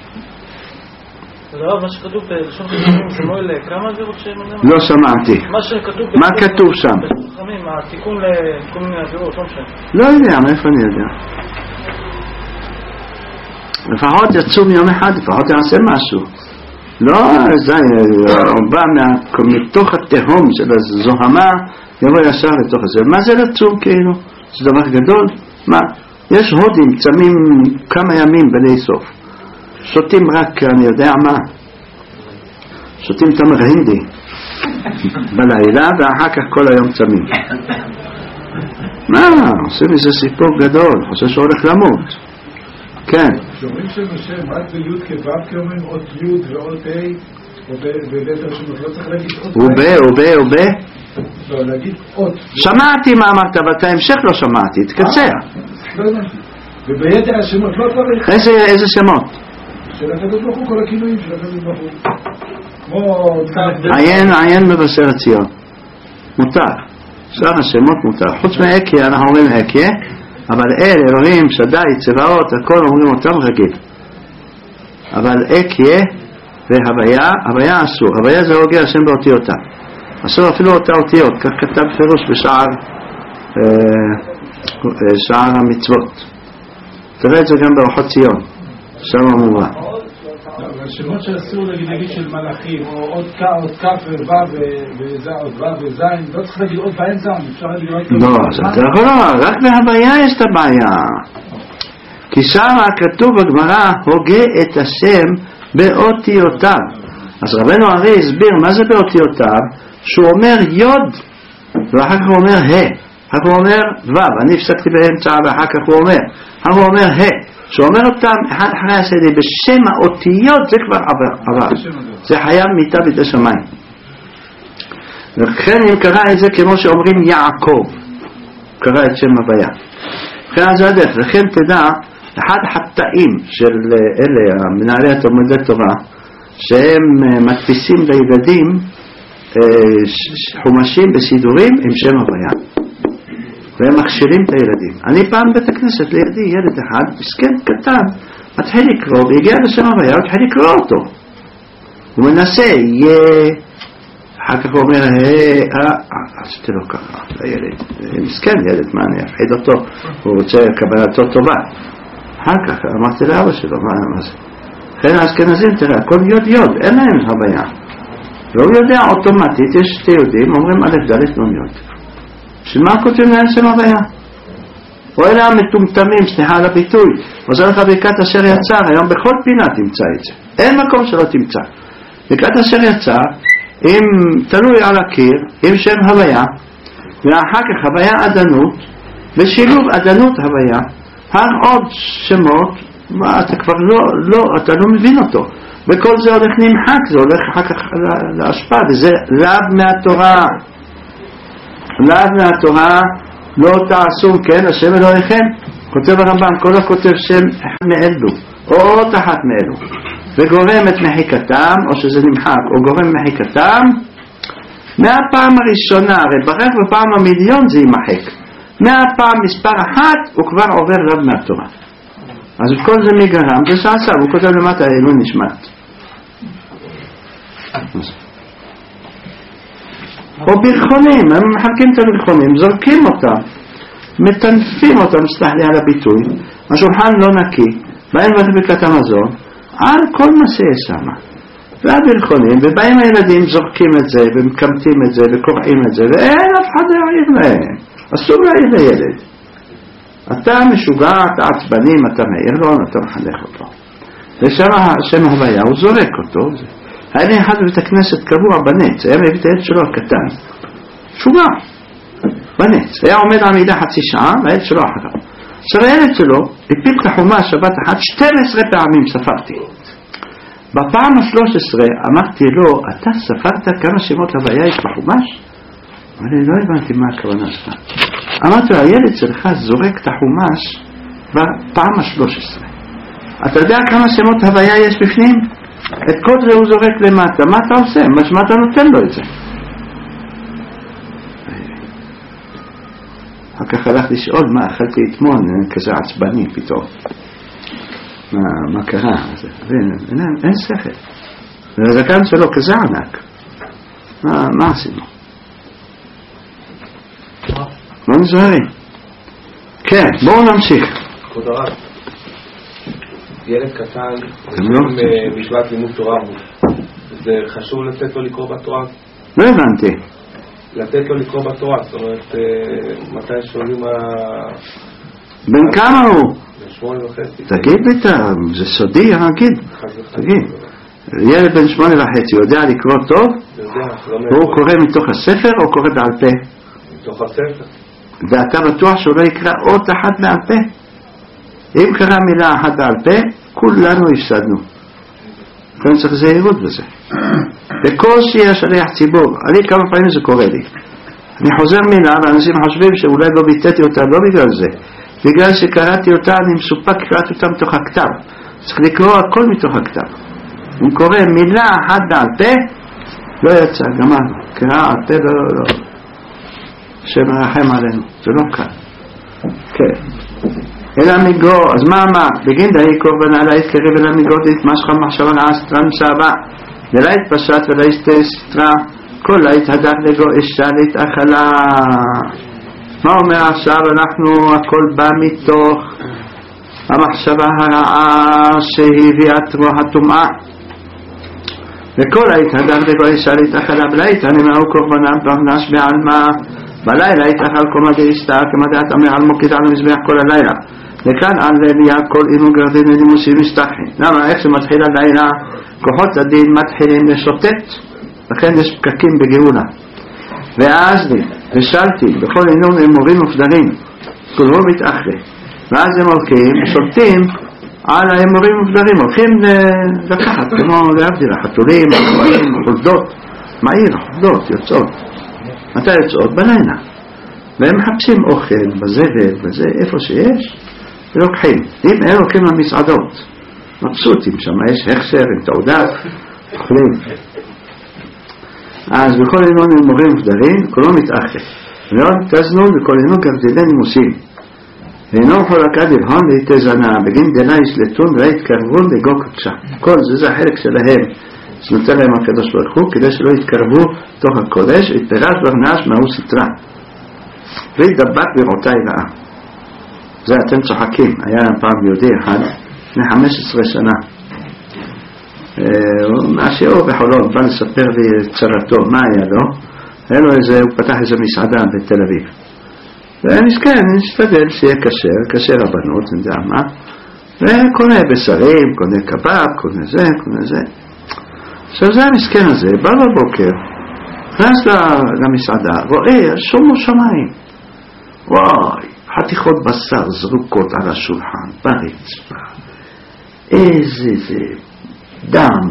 זה הרב, מה שכתוב בלשון חכמים, זה מועיל כמה עבירות שהם... לא שמעתי. מה שכתוב... מה כתוב שם? בלשון חכמים, התיקון לכל מיני עבירות, לא משנה. לא יודע, מאיפה אני יודע? לפחות יצום יום אחד, לפחות יעשה משהו. לא, זה בא מתוך התהום של הזוהמה, יבוא ישר לתוך זה. מה זה לצום כאילו? זה דבר גדול? מה? יש הודים צמים כמה ימים בלי סוף. שותים רק, אני יודע מה, שותים תמר הינדי בלילה ואחר כך כל היום צמים. מה? עושים איזה סיפור גדול, חושב שהולך למות. כן. שאומרים שם השם, עד ביוד כבב כאומרים אות יוד ואות אי, ובית הרשמות, לא צריך להגיד אות הוא ב, הוא ב, הוא ב? לא, להגיד אות. שמעתי מה אמרת, אבל את ההמשך לא שמעתי, תקצר. לא הבנתי. וביתר השמות לא צריך... איזה שמות? של הקדוש ברוך הוא, כל הכינויים של הקדוש ברוך הוא. כמו... עיין, עיין מבשר ציון. מותר. שאר השמות מותר. חוץ מאקיה, אנחנו אומרים אקיה, אבל אל, אלוהים, שדי, צבאות, הכל אומרים אותם רגיל. אבל אקיה והוויה, הוויה אסור. הוויה זה הוגה השם באותיותיו. אסור אפילו אותה אותיות, כך כתב פירוש בשער שער המצוות. תראה את זה גם באורחות ציון, שם המובא. השמות שאסור להגיד של מלאכים, או עוד כף וו' וזין, לא צריך להגיד עוד באמצע, אפשר להגיד עוד כף. לא, זה לא, רק בהוויה יש את הבעיה. כי שם כתוב בגמרא, הוגה את השם באותיותיו. אז רבנו הרי הסביר מה זה באותיותיו, שהוא אומר יוד, ואחר כך הוא אומר ה, אחר כך הוא אומר ו', אני הפסקתי באמצע ואחר כך הוא אומר, אחר כך הוא אומר ה, שהוא אומר אותם אחד אחרי השני בשם האותיות, זה כבר עבר, זה חייב מיטה בידי שמיים. לכן אם קרא את זה כמו שאומרים יעקב, קרא את שם הוויה, לכן זה הדרך. לכן תדע, אחד החטאים של אלה מנהלי התלמודי תורה, שהם מדפיסים לילדים חומשים בסידורים עם שם הוויה, והם מכשירים את הילדים. אני פעם בית הכנסת לידי ילד אחד, מסכן קטן, מתחיל לקרוא, והגיע לשם הוויה, הוא מתחיל לקרוא אותו, הוא מנסה, יהיה, אחר כך הוא אומר, עשיתי לו ככה לילד, מסכן ילד, מה אני אפחיד אותו, הוא רוצה קבלתו טובה. אחר כך אמרתי לאבא שלו, מה זה? לכן האשכנזים, תראה, הכל יוד יוד, אין להם הוויה. והוא יודע אוטומטית, יש שתי יודעים, אומרים א' ד' נון יוד. שמה כותבים להם שם הוויה? או אלה המטומטמים, סליחה על הביטוי, עוזר לך ברכת אשר יצר, היום בכל פינה תמצא את זה. אין מקום שלא תמצא. ברכת אשר יצר, אם תלוי על הקיר, עם שם הוויה, ואחר כך הוויה עדנות, ושילוב עדנות הוויה, הר עוד שמות, מה, אתה כבר לא, לא, אתה לא מבין אותו. וכל זה הולך נמחק, זה הולך אחר כך להשפעה, וזה לאו מהתורה. לאו מהתורה לא תעשו, כן, השם אלוהיכם. כותב הרמב"ם, כל הכותב שם אחד מאלו, או תחת מאלו, וגורם את מחיקתם, או שזה נמחק, או גורם מחיקתם, מהפעם הראשונה, הרי ברך בפעם המיליון זה יימחק. מהפעם מספר אחת, הוא כבר עובר לאו מהתורה. אז כל זה מגרם, זה שעשה, הוא כותב למטה, אלו נשמעת. או ברכונים, הם מחלקים את הברכונים, זורקים אותם, מטנפים אותם, סלח לי על הביטוי, השולחן לא נקי, באים לברכת המזון, על כל מה שיש שם. והברכונים, ובאים הילדים זורקים את זה, ומקמטים את זה, וקוראים את זה, ואין אף אחד להעיר להם. אסור להעיר לילד. אתה משוגע, אתה עצבני, אתה מעיר לו, אתה מחנך אותו. ושם הוויה, הוא זורק אותו. היה לי אחד בבית הכנסת קבוע בנץ, היה מביא את הילד שלו הקטן. שוגע, בנץ. היה עומד על מידה חצי שעה, והילד שלו אחריו. עכשיו הילד שלו, הפיל את החומה שבת אחת, שתים עשרה פעמים ספרתי. בפעם ה-שלוש עשרה אמרתי לו, אתה ספרת כמה שמות הוויה יש בחומש? אבל אני לא הבנתי מה הכוונה שלך. אמרתי לו, הילד שלך זורק את החומש בפעם ה-שלוש עשרה. אתה יודע כמה שמות הוויה יש בפנים? את כל זה הוא זורק למטה. מה אתה עושה? מה אתה נותן לו את זה? אחר כך הלך לשאול מה אכלתי אתמול, כזה עצבני פתאום. מה, מה קרה? אין, אין שכל. והזקן שלו כזה ענק. מה, מה עשינו? לא נזהרים. כן, בואו נמשיך. כבוד הרב, ילד קטן, לא בשלב לימוד תורה, זה חשוב לתת לו לקרוא בתורה? לא הבנתי. לתת לו לקרוא בתורה, זאת אומרת, מתי שואלים ה... בן כמה הוא? שמונה וחצי. תגיד ביתה, זה סודי, רגיל. תגיד. ילד בן שמונה וחצי, יודע לקרוא טוב? יודע. הוא קורא מתוך הספר או קורא בעל פה? מתוך הספר. ואתה בטוח שהוא לא יקרא עוד אחת בעל פה? אם קרא מילה אחת בעל פה, כולנו הפסדנו. לכן צריך זהירות בזה. בקושי השליח ציבור, אני כמה פעמים זה קורה לי. אני חוזר מילה ואנשים חושבים שאולי לא ביטאתי אותה, לא בגלל זה. בגלל שקראתי אותה, אני מסופק קראתי אותה מתוך הכתב. צריך לקרוא הכל מתוך הכתב. אם קורא מילה אחת בעל פה, לא יצא, גמרנו. קרא על פה, לא, לא, לא. שמרחם עלינו, זה לא קל. כן. אלא מיגו, אז מה מה? בגין דהי קורבנה לה יתקרב אל המיגות להתמשכה מחשבה לעסטרה מסעבה ולה יתפשט ולה יסתרה כל לה יתהדק לגו אישה להתאכלה. מה אומר עכשיו? אנחנו הכל בא מתוך המחשבה הרעה שהביאה רוח הטומאה וכל לה יתהדק לגו אישה להתאכלה ולה יתהנמהו קורבנה פרנש בעלמה בלילה יתאכל כל מדי יסתר כמדעת אמר על מוקד על המזבח כל הלילה וכאן על ליה כל אינו גרדין ונימוסים מסתחים. למה? איך שמתחיל הלילה כוחות הדין מתחילים לשוטט, לכן יש פקקים בגאולה. ואז לי ושלתי בכל אינון הם מורים מופדרים כולו מתאחרי ואז הם הולכים ושולטים על האמורים מופדרים, הולכים לקחת כמו להבדיל החתולים, החתולים, החולדות מהיר, החולדות יוצאות. מתי יוצאות? בלילה. והם מחפשים אוכל בזבל וזה איפה שיש ולוקחים. אם הם הולכים למסעדות מבסוטים שם, יש הכשר עם תעודה אוכלים. אז בכל אינון הם מורים מופדרים כולו מתאחר ולא תזנון וכל אינון גרדילי נימוסים ואינו חולקה לבחון להתזנה בגין דלה ישלטון ולא יתקרבון לגו קדשה. כל זה זה החלק שלהם שנותן להם הקדוש ברוך הוא כדי שלא יתקרבו תוך הקודש התפרש ברנש מהו סתרה וידבק בראותי רעה. זה אתם צוחקים. היה פעם יהודי אחד לפני חמש עשרה שנה מהשיעור בחולון בא לספר לי צרתו. מה היה לו? היה לו איזה, הוא פתח איזה מסעדה בתל אביב ונזכר, נשתדל שיהיה כשר, כשר רבנות, אני יודע מה, וקונה בשרים, קונה קבב, קונה זה, קונה זה. עכשיו זה המסכן הזה, בא בבוקר, נכנס למסעדה, רואה, שומו שמיים. וואי, חתיכות בשר זרוקות על השולחן, ברצפה. איזה זה, דם,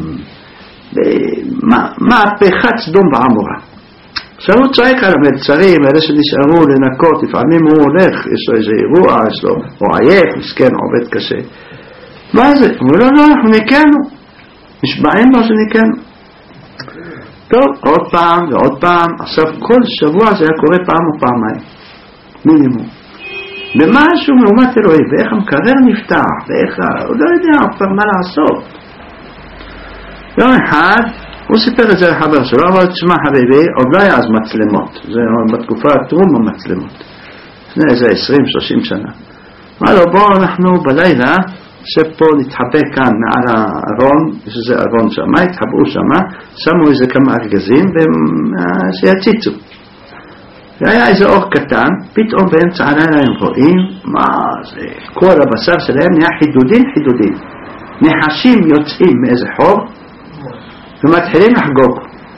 מהפכת סדום ועמורה. עכשיו הוא צועק על המלצרים, אלה שנשארו לנקות, לפעמים הוא הולך, יש לו איזה אירוע, יש לו, הוא עייף, מסכן, עובד קשה. מה זה? הוא אומר לו, לא, אנחנו ניקנו. נשבעים לו שניקנו. טוב, עוד פעם ועוד פעם, עכשיו כל שבוע זה היה קורה פעם או פעמיים. מינימום. במשהו מעומת אלוהי, ואיך המקרר נפתח, ואיך, הוא לא יודע, כבר מה לעשות. יום אחד, הוא סיפר את זה לחבר שלו, אבל תשמע חביבי, עוד לא היה אז מצלמות, זה בתקופה הטרום המצלמות, לפני איזה עשרים שלושים שנה. אמר לו, בוא אנחנו בלילה, שפה נתחבא כאן מעל הארון, יש איזה ארון שם, התחבאו שם, שמו איזה כמה ארגזים, שיציצו. והיה איזה אור קטן, פתאום באמצע הלילה הם רואים, מה זה, כל הבשר שלהם נהיה חידודים חידודים. נחשים יוצאים מאיזה חור, ומתחילים לחגוג.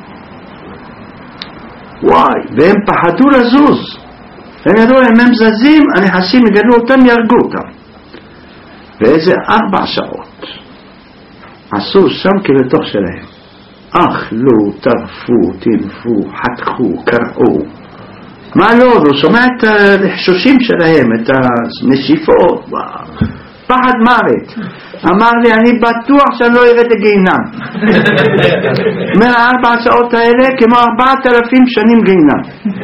וואי, והם פחדו לזוז. הם ידעו, אם הם זזים, הנחשים יגלו אותם, ירגו אותם. ואיזה ארבע שעות עשו שם כבתוך שלהם. אכלו, טרפו, טינפו, חתכו, קראו. מה לא? הוא שומע את הלחשושים שלהם, את הנשיפות. פחד מוות. אמר לי, אני בטוח שאני לא ארד לגיהינם. מהארבע שעות האלה כמו ארבעת אלפים שנים גיהינם.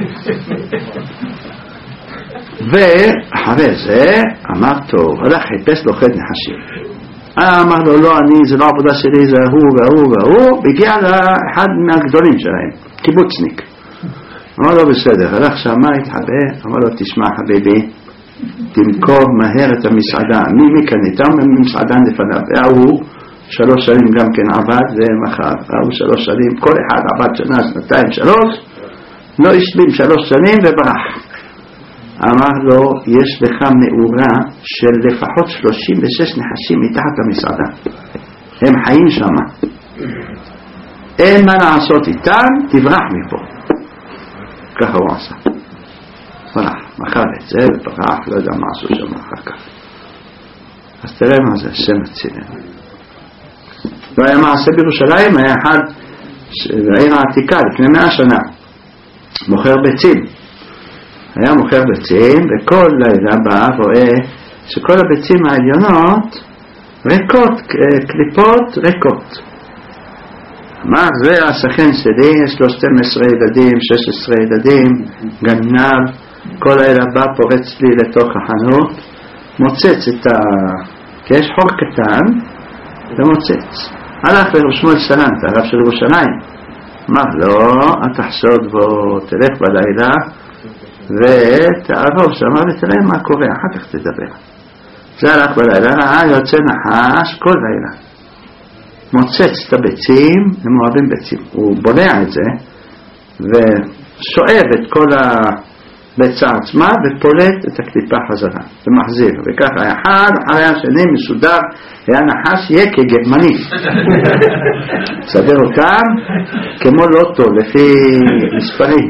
ואחרי זה אמר טוב, הלך חיפש לו חד נחשים. אמר לו, לא, אני, זה לא עבודה שלי, זה הוא והוא והוא. הגיע לאחד מהגדולים שלהם, קיבוצניק. אמר לו בסדר, הלך שמה, התחבא, אמר לו, תשמע חביבי, תמכור מהר את המסעדה. מי מכן איתם? מסעדה לפניו. והוא שלוש שנים גם כן עבד, ומחר, ראו שלוש שנים, כל אחד עבד שנה, שנתיים, שלוש, לא השלים שלוש שנים וברח. אמר לו, יש לך מאורה של לפחות שלושים ושש נחשים מתחת למסעדה, הם חיים שם, אין מה לעשות איתם, תברח מפה. ככה הוא עשה, ברח, מחר את זה וברח, לא יודע מה עשו שם אחר כך. אז תראה מה זה, השם הצילנו. לא היה מעשה בירושלים, היה אחד בעיר העתיקה לפני מאה שנה, מוכר ביצים, היה מוכר ביצים, וכל לילה בא רואה שכל הביצים העליונות ריקות, קליפות ריקות. אמר, זה השכן שלי, יש לו שתים עשרה ילדים, שש עשרה ילדים, גנב, כל לילה בא פורץ לי לתוך החנות, מוצץ את ה... כי יש חור קטן ומוצץ. הלך לרב שמואל סלנט, הרב של ירושלים, אמר לו, אל תחשוד בו, תלך בלילה ותערוב שם ותראה מה קורה, אחר כך תדבר. זה הלך בלילה, ראה יוצא נחש כל לילה, מוצץ את הביצים, הם אוהבים ביצים, הוא בולע את זה ושואב את כל הביצה עצמה ופולט את הקליפה חזרה ומחזיר, וככה היה אחד אחרי השני מסודר, היה נחש יקה גרמני, סדר אותם כמו לוטו לפי מספרים,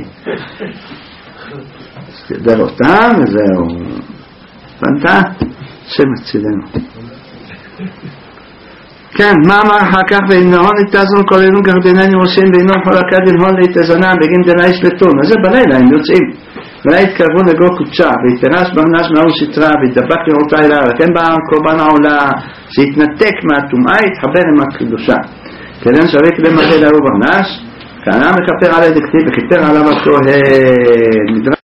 סדר אותם וזהו, בנתה שם הצילנו. כן, מה אמר אחר כך? ואינהון להתאזנו כולנו גרדינני עושים ואינהון חולקה דינהון להתאזנה בגין דנה ישלטון. אז זה בלילה הם יוצאים, ואלה התקרבו לגו קודשה והתרש במנש מאור סתרה והתדבק לראותה אלה, וכן בא קורבן העולה שהתנתק מהטומאה התחבר עם הקדושה כדן שווה כדי מזה לאו במנש כענה מכפר על הדקטיב וכיפר עליו הכהן.